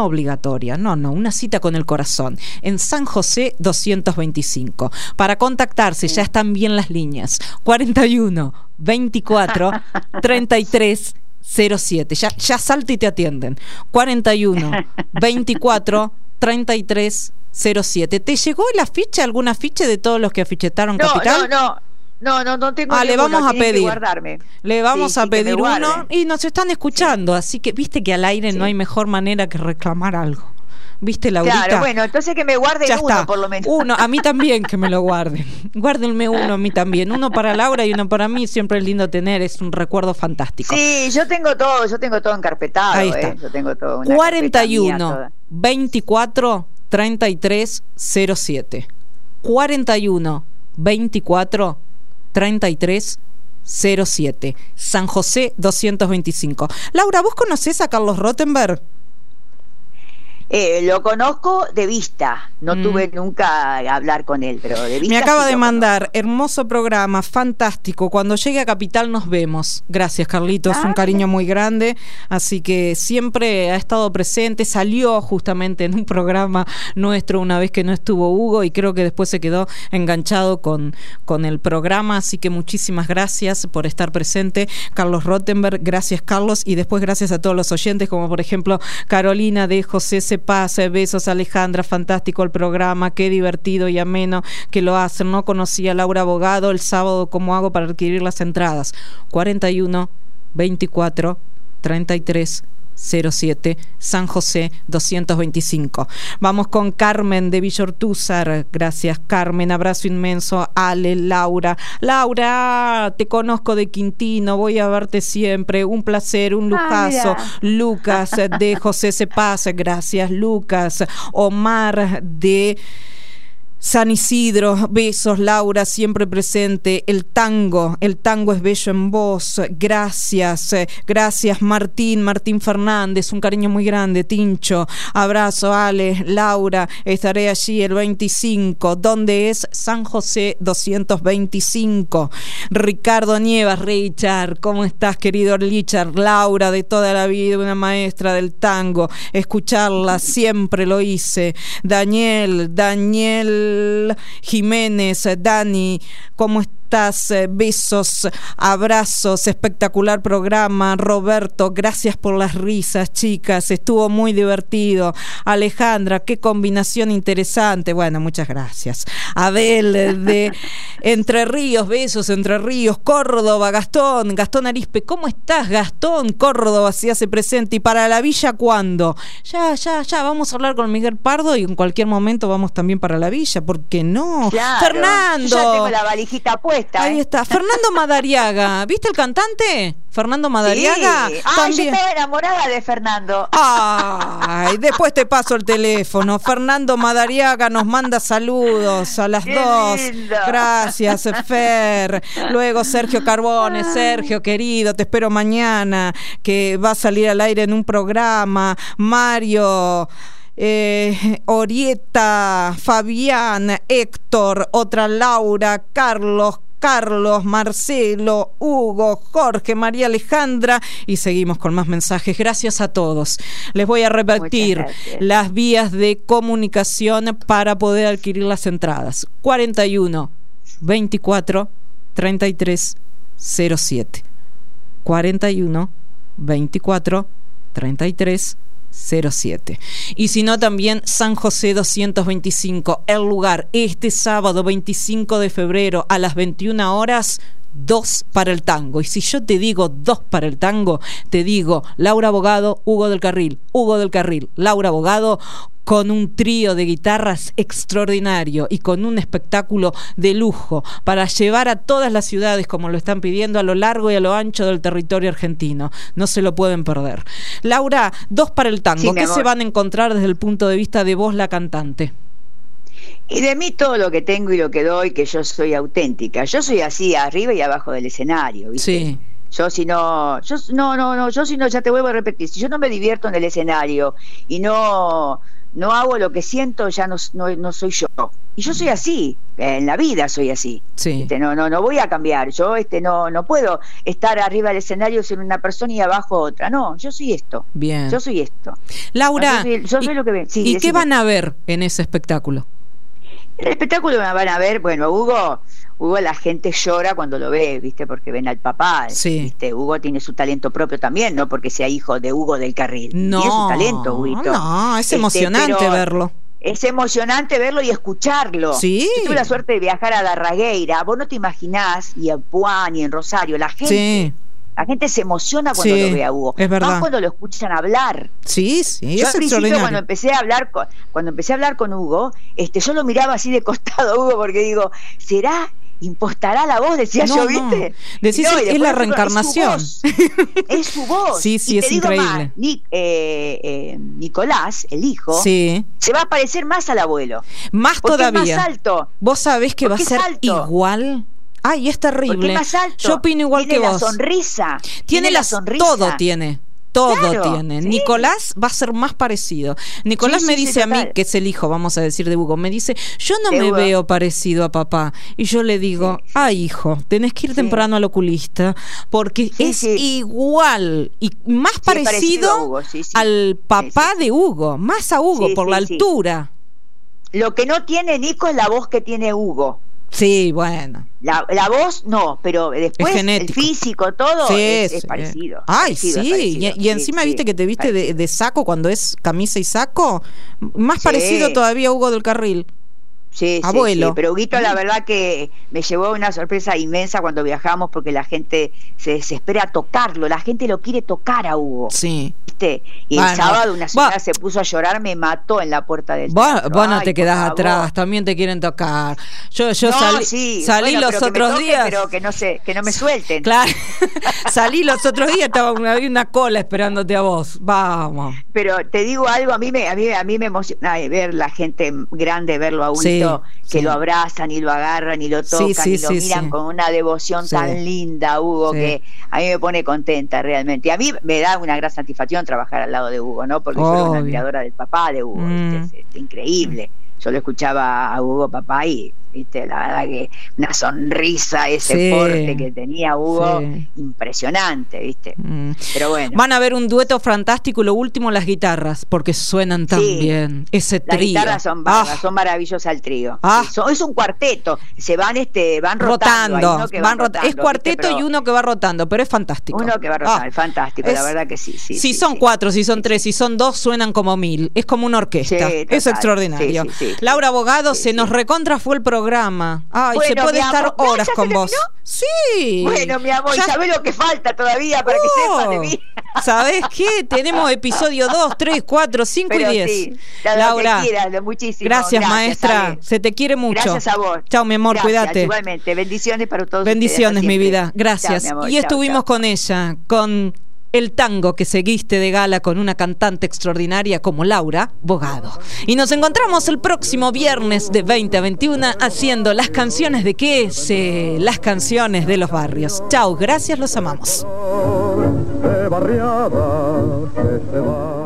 Speaker 4: obligatoria, no, no, una cita con el corazón, en San José doscientos veinticinco. Para contactarse, ya están bien las líneas, cuarenta y uno, veinticuatro, treinta y tres, cero siete. Ya, ya salta y te atienden. cuarenta y uno, veinticuatro, treinta y tres, cero siete. ¿Te llegó el afiche, algún afiche de todos los que afichetaron
Speaker 6: no,
Speaker 4: Capital?
Speaker 6: No, no. No, no, no tengo.
Speaker 4: Ah, le vamos a pedir. Le vamos
Speaker 6: sí,
Speaker 4: a
Speaker 6: sí,
Speaker 4: pedir uno y nos están escuchando, sí. Así que viste que al aire sí. no hay mejor manera que reclamar algo. ¿Viste, Laurita?
Speaker 6: Claro, bueno, entonces que me guarden
Speaker 4: ya
Speaker 6: uno
Speaker 4: está.
Speaker 6: por lo menos.
Speaker 4: Uno, a mí también que me lo guarden. Guárdenme uno a mí también. Uno para Laura y uno para mí, siempre es lindo tener, es un recuerdo fantástico.
Speaker 6: Sí, yo tengo todo, yo tengo todo encarpetado.
Speaker 4: Ahí está.
Speaker 6: Eh. Yo tengo todo. Una
Speaker 4: cuarenta y uno, veinticuatro, treinta y tres, cero siete. cuarenta y uno, veinticuatro, treinta y tres, cero siete. San José doscientos veinticinco. Laura, ¿vos conocés a Carlos Rottenberg?
Speaker 6: Eh, lo conozco de vista, no mm. tuve nunca a hablar con él, pero de vista.
Speaker 4: Me acaba
Speaker 6: sí
Speaker 4: de
Speaker 6: lo
Speaker 4: mandar,
Speaker 6: conozco.
Speaker 4: Hermoso programa, fantástico. Cuando llegue a Capital nos vemos. Gracias, Carlitos, ah, un cariño muy grande. Así que siempre ha estado presente. Salió justamente en un programa nuestro una vez que no estuvo Hugo y creo que después se quedó enganchado con, con el programa. Así que muchísimas gracias por estar presente, Carlos Rottenberg. Gracias, Carlos, y después gracias a todos los oyentes, como por ejemplo Carolina de José C. Pase, besos Alejandra, fantástico el programa, qué divertido y ameno que lo hacen. No conocía a Laura Bogado, el sábado cómo hago para adquirir las entradas. cuarenta y uno, veinticuatro, treinta y tres, cero siete, San José doscientos veinticinco. Vamos con Carmen de Villortúzar. Gracias, Carmen, abrazo inmenso. Ale, Laura. Laura, te conozco de Quintino, voy a verte siempre, un placer, un lujazo. Ah, Lucas de José Se Pasa, gracias, Lucas. Omar de San Isidro, besos, Laura, siempre presente. El tango, el tango es bello en vos. Gracias, gracias, Martín, Martín Fernández, un cariño muy grande. Tincho, abrazo, Ale, Laura, estaré allí el veinticinco. ¿Dónde es? San José doscientos veinticinco. Ricardo Nievas, Richard, ¿cómo estás, querido Richard? Laura, de toda la vida, una maestra del tango. Escucharla, siempre lo hice. Daniel, Daniel Jiménez, Dani, ¿cómo estás? Besos, abrazos, espectacular programa. Roberto, gracias por las risas, chicas, estuvo muy divertido. Alejandra, qué combinación interesante. Bueno, muchas gracias. Abel de Entre Ríos, besos, Entre Ríos. Córdoba, Gastón, Gastón Arispe, ¿cómo estás, Gastón? Córdoba se hace presente. ¿Y para la villa cuándo? Ya, ya, ya, vamos a hablar con Miguel Pardo y en cualquier momento vamos también para la villa, ¿por qué no?
Speaker 6: Claro,
Speaker 4: Fernando,
Speaker 6: yo ya tengo la valijita puesta.
Speaker 4: Ahí
Speaker 6: ¿eh?
Speaker 4: está, Fernando Madariaga, ¿viste el cantante? Fernando Madariaga.
Speaker 6: Sí. Ah, yo estaba enamorada de Fernando.
Speaker 4: Ay, después te paso el teléfono. Fernando Madariaga nos manda saludos a las Qué dos. Lindo. Gracias, Fer. Luego Sergio Carbone. Sergio, querido, te espero mañana, que va a salir al aire en un programa. Mario, Eh, Orieta, Fabián, Héctor, otra Laura, Carlos, Carlos, Marcelo, Hugo, Jorge, María Alejandra, y seguimos con más mensajes. Gracias a todos. Les voy a repetir las vías de comunicación para poder adquirir las entradas. cuarenta y uno, veinticuatro, treinta y tres, cero siete. cuarenta y uno, veinticuatro, treinta y tres, cero siete. Y si no, también San José doscientos veinticinco, el lugar, este sábado veinticinco de febrero a las veintiuna horas, dos para el tango. Y si yo te digo dos para el tango, te digo Laura Bogado, Hugo del Carril, Hugo del Carril, Laura Bogado, con un trío de guitarras extraordinario y con un espectáculo de lujo para llevar a todas las ciudades, como lo están pidiendo, a lo largo y a lo ancho del territorio argentino. No se lo pueden perder. Laura, dos para el tango. Sí, ¿qué se van a encontrar desde el punto de vista de vos, la cantante?
Speaker 6: Y de mí todo lo que tengo y lo que doy, que yo soy auténtica. Yo soy así, arriba y abajo del escenario, ¿viste?
Speaker 4: Sí.
Speaker 6: Yo si no, yo no, no, no, yo si no, ya te vuelvo a repetir, si yo no me divierto en el escenario y no no hago lo que siento, ya no, no, no soy yo. Y yo soy así, en la vida soy así.
Speaker 4: Sí.
Speaker 6: Este, no, no, no voy a cambiar. Yo este, no, no puedo estar arriba del escenario ser una persona y abajo otra. No, yo soy esto.
Speaker 4: Bien.
Speaker 6: Yo soy esto.
Speaker 4: Laura,
Speaker 6: no, yo soy, yo soy
Speaker 4: ¿y,
Speaker 6: lo que ven. Sí,
Speaker 4: ¿y
Speaker 6: decime.
Speaker 4: qué van a ver en ese espectáculo?
Speaker 6: En el espectáculo van a ver, bueno, Hugo, Hugo la gente llora cuando lo ve, ¿viste? Porque ven al papá,
Speaker 4: sí.
Speaker 6: ¿viste? Hugo tiene su talento propio también, no porque sea hijo de Hugo del Carril.
Speaker 4: No,
Speaker 6: tiene su talento, Huguito.
Speaker 4: No, es
Speaker 6: este,
Speaker 4: emocionante
Speaker 6: pero
Speaker 4: verlo.
Speaker 6: Es emocionante verlo y escucharlo.
Speaker 4: Sí.
Speaker 6: Yo tuve la suerte de viajar a Darragueira, vos no te imaginás, y en Puan y en Rosario, la gente...
Speaker 4: Sí.
Speaker 6: La gente se emociona cuando
Speaker 4: Sí,
Speaker 6: lo ve a Hugo.
Speaker 4: es verdad.
Speaker 6: Más cuando lo escuchan hablar.
Speaker 4: Sí, sí,
Speaker 6: Yo
Speaker 4: es
Speaker 6: al principio
Speaker 4: extraordinario.
Speaker 6: cuando empecé a hablar con, cuando empecé a hablar con Hugo, este, yo lo miraba así de costado a Hugo porque digo, ¿será? ¿Impostará la voz? Decía
Speaker 4: No,
Speaker 6: yo,
Speaker 4: no.
Speaker 6: ¿viste?
Speaker 4: Decís,
Speaker 6: No, y
Speaker 4: es
Speaker 6: después
Speaker 4: la
Speaker 6: digo,
Speaker 4: reencarnación.
Speaker 6: Es su voz. Es su voz.
Speaker 4: Sí, sí,
Speaker 6: Y
Speaker 4: es
Speaker 6: te digo
Speaker 4: increíble.
Speaker 6: más, Ni- eh, eh, Nicolás, el hijo,
Speaker 4: Sí.
Speaker 6: se va a parecer más al abuelo.
Speaker 4: Más
Speaker 6: Porque
Speaker 4: todavía.
Speaker 6: es más alto.
Speaker 4: ¿Vos sabés que va a
Speaker 6: Porque
Speaker 4: ser
Speaker 6: es alto.
Speaker 4: igual? Ay, es terrible.
Speaker 6: Porque es más alto.
Speaker 4: Yo opino igual
Speaker 6: tiene
Speaker 4: que
Speaker 6: la
Speaker 4: vos.
Speaker 6: Sonrisa.
Speaker 4: Tiene
Speaker 6: la
Speaker 4: la
Speaker 6: sonrisa.
Speaker 4: Todo tiene. Todo
Speaker 6: Claro,
Speaker 4: tiene.
Speaker 6: sí.
Speaker 4: Nicolás va a ser más parecido. Nicolás
Speaker 6: Sí,
Speaker 4: me
Speaker 6: sí, sí,
Speaker 4: dice a mí,
Speaker 6: total.
Speaker 4: que es el hijo, vamos a decir, de Hugo, me dice, yo no
Speaker 6: De
Speaker 4: me
Speaker 6: Hugo.
Speaker 4: veo parecido a papá. Y yo le digo,
Speaker 6: Sí, sí.
Speaker 4: ay, hijo, tenés que ir
Speaker 6: Sí.
Speaker 4: temprano al oculista, porque
Speaker 6: Sí,
Speaker 4: es
Speaker 6: sí.
Speaker 4: igual y más
Speaker 6: Sí,
Speaker 4: parecido,
Speaker 6: parecido a Hugo, sí, sí.
Speaker 4: al papá
Speaker 6: Sí, sí.
Speaker 4: de Hugo, más a Hugo
Speaker 6: Sí,
Speaker 4: por
Speaker 6: sí,
Speaker 4: la
Speaker 6: sí.
Speaker 4: altura.
Speaker 6: Lo que no tiene Nico es la voz que tiene Hugo.
Speaker 4: Sí, bueno.
Speaker 6: La, la voz no, pero después el
Speaker 4: genético.
Speaker 6: físico, todo
Speaker 4: Sí,
Speaker 6: es, es
Speaker 4: sí.
Speaker 6: parecido.
Speaker 4: Ay,
Speaker 6: parecido,
Speaker 4: sí,
Speaker 6: parecido.
Speaker 4: y, y
Speaker 6: Sí,
Speaker 4: encima
Speaker 6: sí,
Speaker 4: viste que te viste de,
Speaker 6: parecido.
Speaker 4: de saco cuando es camisa y saco, más
Speaker 6: Sí.
Speaker 4: parecido todavía a Hugo del Carril.
Speaker 6: Sí, sí,
Speaker 4: Abuelo.
Speaker 6: sí, pero Huguito la verdad que me llevó una sorpresa inmensa cuando viajamos porque la gente se desespera a tocarlo, la gente lo quiere tocar a Hugo,
Speaker 4: Sí.
Speaker 6: ¿viste? Y
Speaker 4: Bueno,
Speaker 6: el sábado una señora
Speaker 4: vos-
Speaker 6: se puso a llorar, me mató en la puerta del
Speaker 4: Vos,
Speaker 6: teatro.
Speaker 4: vos no
Speaker 6: Ay,
Speaker 4: te
Speaker 6: por
Speaker 4: quedás
Speaker 6: favor.
Speaker 4: atrás, también te quieren tocar. Yo, yo
Speaker 6: No,
Speaker 4: salí,
Speaker 6: sí,
Speaker 4: salí
Speaker 6: bueno,
Speaker 4: los
Speaker 6: pero que me
Speaker 4: otros
Speaker 6: toquen,
Speaker 4: días.
Speaker 6: pero que no se, que no me suelten.
Speaker 4: Claro, salí los otros días, estaba una, había una cola esperándote a vos. Vamos.
Speaker 6: Pero te digo algo, a mí me, a mí, a mí me emociona ver la gente grande, verlo a Huguito,
Speaker 4: Sí,
Speaker 6: que
Speaker 4: sí.
Speaker 6: lo abrazan y lo agarran y lo tocan
Speaker 4: Sí, sí,
Speaker 6: y lo
Speaker 4: sí,
Speaker 6: miran
Speaker 4: sí.
Speaker 6: con una devoción
Speaker 4: Sí.
Speaker 6: tan linda, Hugo,
Speaker 4: Sí.
Speaker 6: que a mí me pone contenta realmente. Y a mí me da una gran satisfacción trabajar al lado de Hugo, ¿no? Porque yo era una
Speaker 4: Obvio.
Speaker 6: admiradora del papá de Hugo,
Speaker 4: Mm.
Speaker 6: ¿viste? Es, es increíble. Yo lo escuchaba a Hugo papá y, viste, la verdad que una sonrisa, ese
Speaker 4: Sí.
Speaker 6: porte que tenía Hugo,
Speaker 4: Sí.
Speaker 6: impresionante, ¿viste?
Speaker 4: Mm.
Speaker 6: Pero bueno.
Speaker 4: Van a ver un dueto fantástico, lo último las guitarras, porque suenan tan
Speaker 6: Sí.
Speaker 4: bien. Ese
Speaker 6: Las
Speaker 4: trío.
Speaker 6: guitarras son
Speaker 4: Ah,
Speaker 6: bárbaras, son maravillosas al trío.
Speaker 4: Ah.
Speaker 6: Sí, son- es un cuarteto, se van este van rotando, hay
Speaker 4: rotando.
Speaker 6: uno que
Speaker 4: van
Speaker 6: van
Speaker 4: rota-
Speaker 6: rotando,
Speaker 4: es cuarteto
Speaker 6: ¿viste? Pero
Speaker 4: y uno que va rotando, pero es fantástico.
Speaker 6: uno que va rotando,
Speaker 4: Ah,
Speaker 6: es fantástico, la
Speaker 4: es-
Speaker 6: verdad que sí, sí.
Speaker 4: si
Speaker 6: sí,
Speaker 4: son
Speaker 6: sí.
Speaker 4: cuatro, si son tres, si son dos, suenan como mil. Es como una orquesta.
Speaker 6: Sí,
Speaker 4: es
Speaker 6: total.
Speaker 4: extraordinario.
Speaker 6: Sí, sí, sí, sí.
Speaker 4: Laura Abogado,
Speaker 6: Sí,
Speaker 4: se
Speaker 6: sí.
Speaker 4: nos recontra fue el programa. Ay,
Speaker 6: Bueno,
Speaker 4: se puede
Speaker 6: mi
Speaker 4: estar
Speaker 6: amor, ¿ya
Speaker 4: horas
Speaker 6: se
Speaker 4: con vos.
Speaker 6: terminó?
Speaker 4: Sí.
Speaker 6: Bueno, mi amor,
Speaker 4: Ya-
Speaker 6: ¿y sabés lo que falta todavía para que
Speaker 4: Oh,
Speaker 6: sepan de mí?
Speaker 4: ¿Sabés qué? Tenemos episodio dos, tres, cuatro, cinco y
Speaker 6: Pero
Speaker 4: diez.
Speaker 6: sí, lo que
Speaker 4: Laura,
Speaker 6: quieras, lo muchísimo.
Speaker 4: gracias, maestra.
Speaker 6: Ale.
Speaker 4: Se te quiere mucho.
Speaker 6: Gracias a vos.
Speaker 4: Chao, mi amor,
Speaker 6: Gracias,
Speaker 4: cuídate.
Speaker 6: Igualmente, bendiciones para todos.
Speaker 4: Bendiciones,
Speaker 6: ustedes,
Speaker 4: mi
Speaker 6: siempre.
Speaker 4: vida. Gracias.
Speaker 6: Chao, mi amor,
Speaker 4: y
Speaker 6: chao,
Speaker 4: estuvimos
Speaker 6: chao.
Speaker 4: con ella, con el tango que seguiste de gala con una cantante extraordinaria como Laura Bogado. Y nos encontramos el próximo viernes de veinte a veintiuno haciendo las canciones de qué sé, las canciones de los barrios. Chao, gracias, los amamos.
Speaker 3: De barriadas que se van.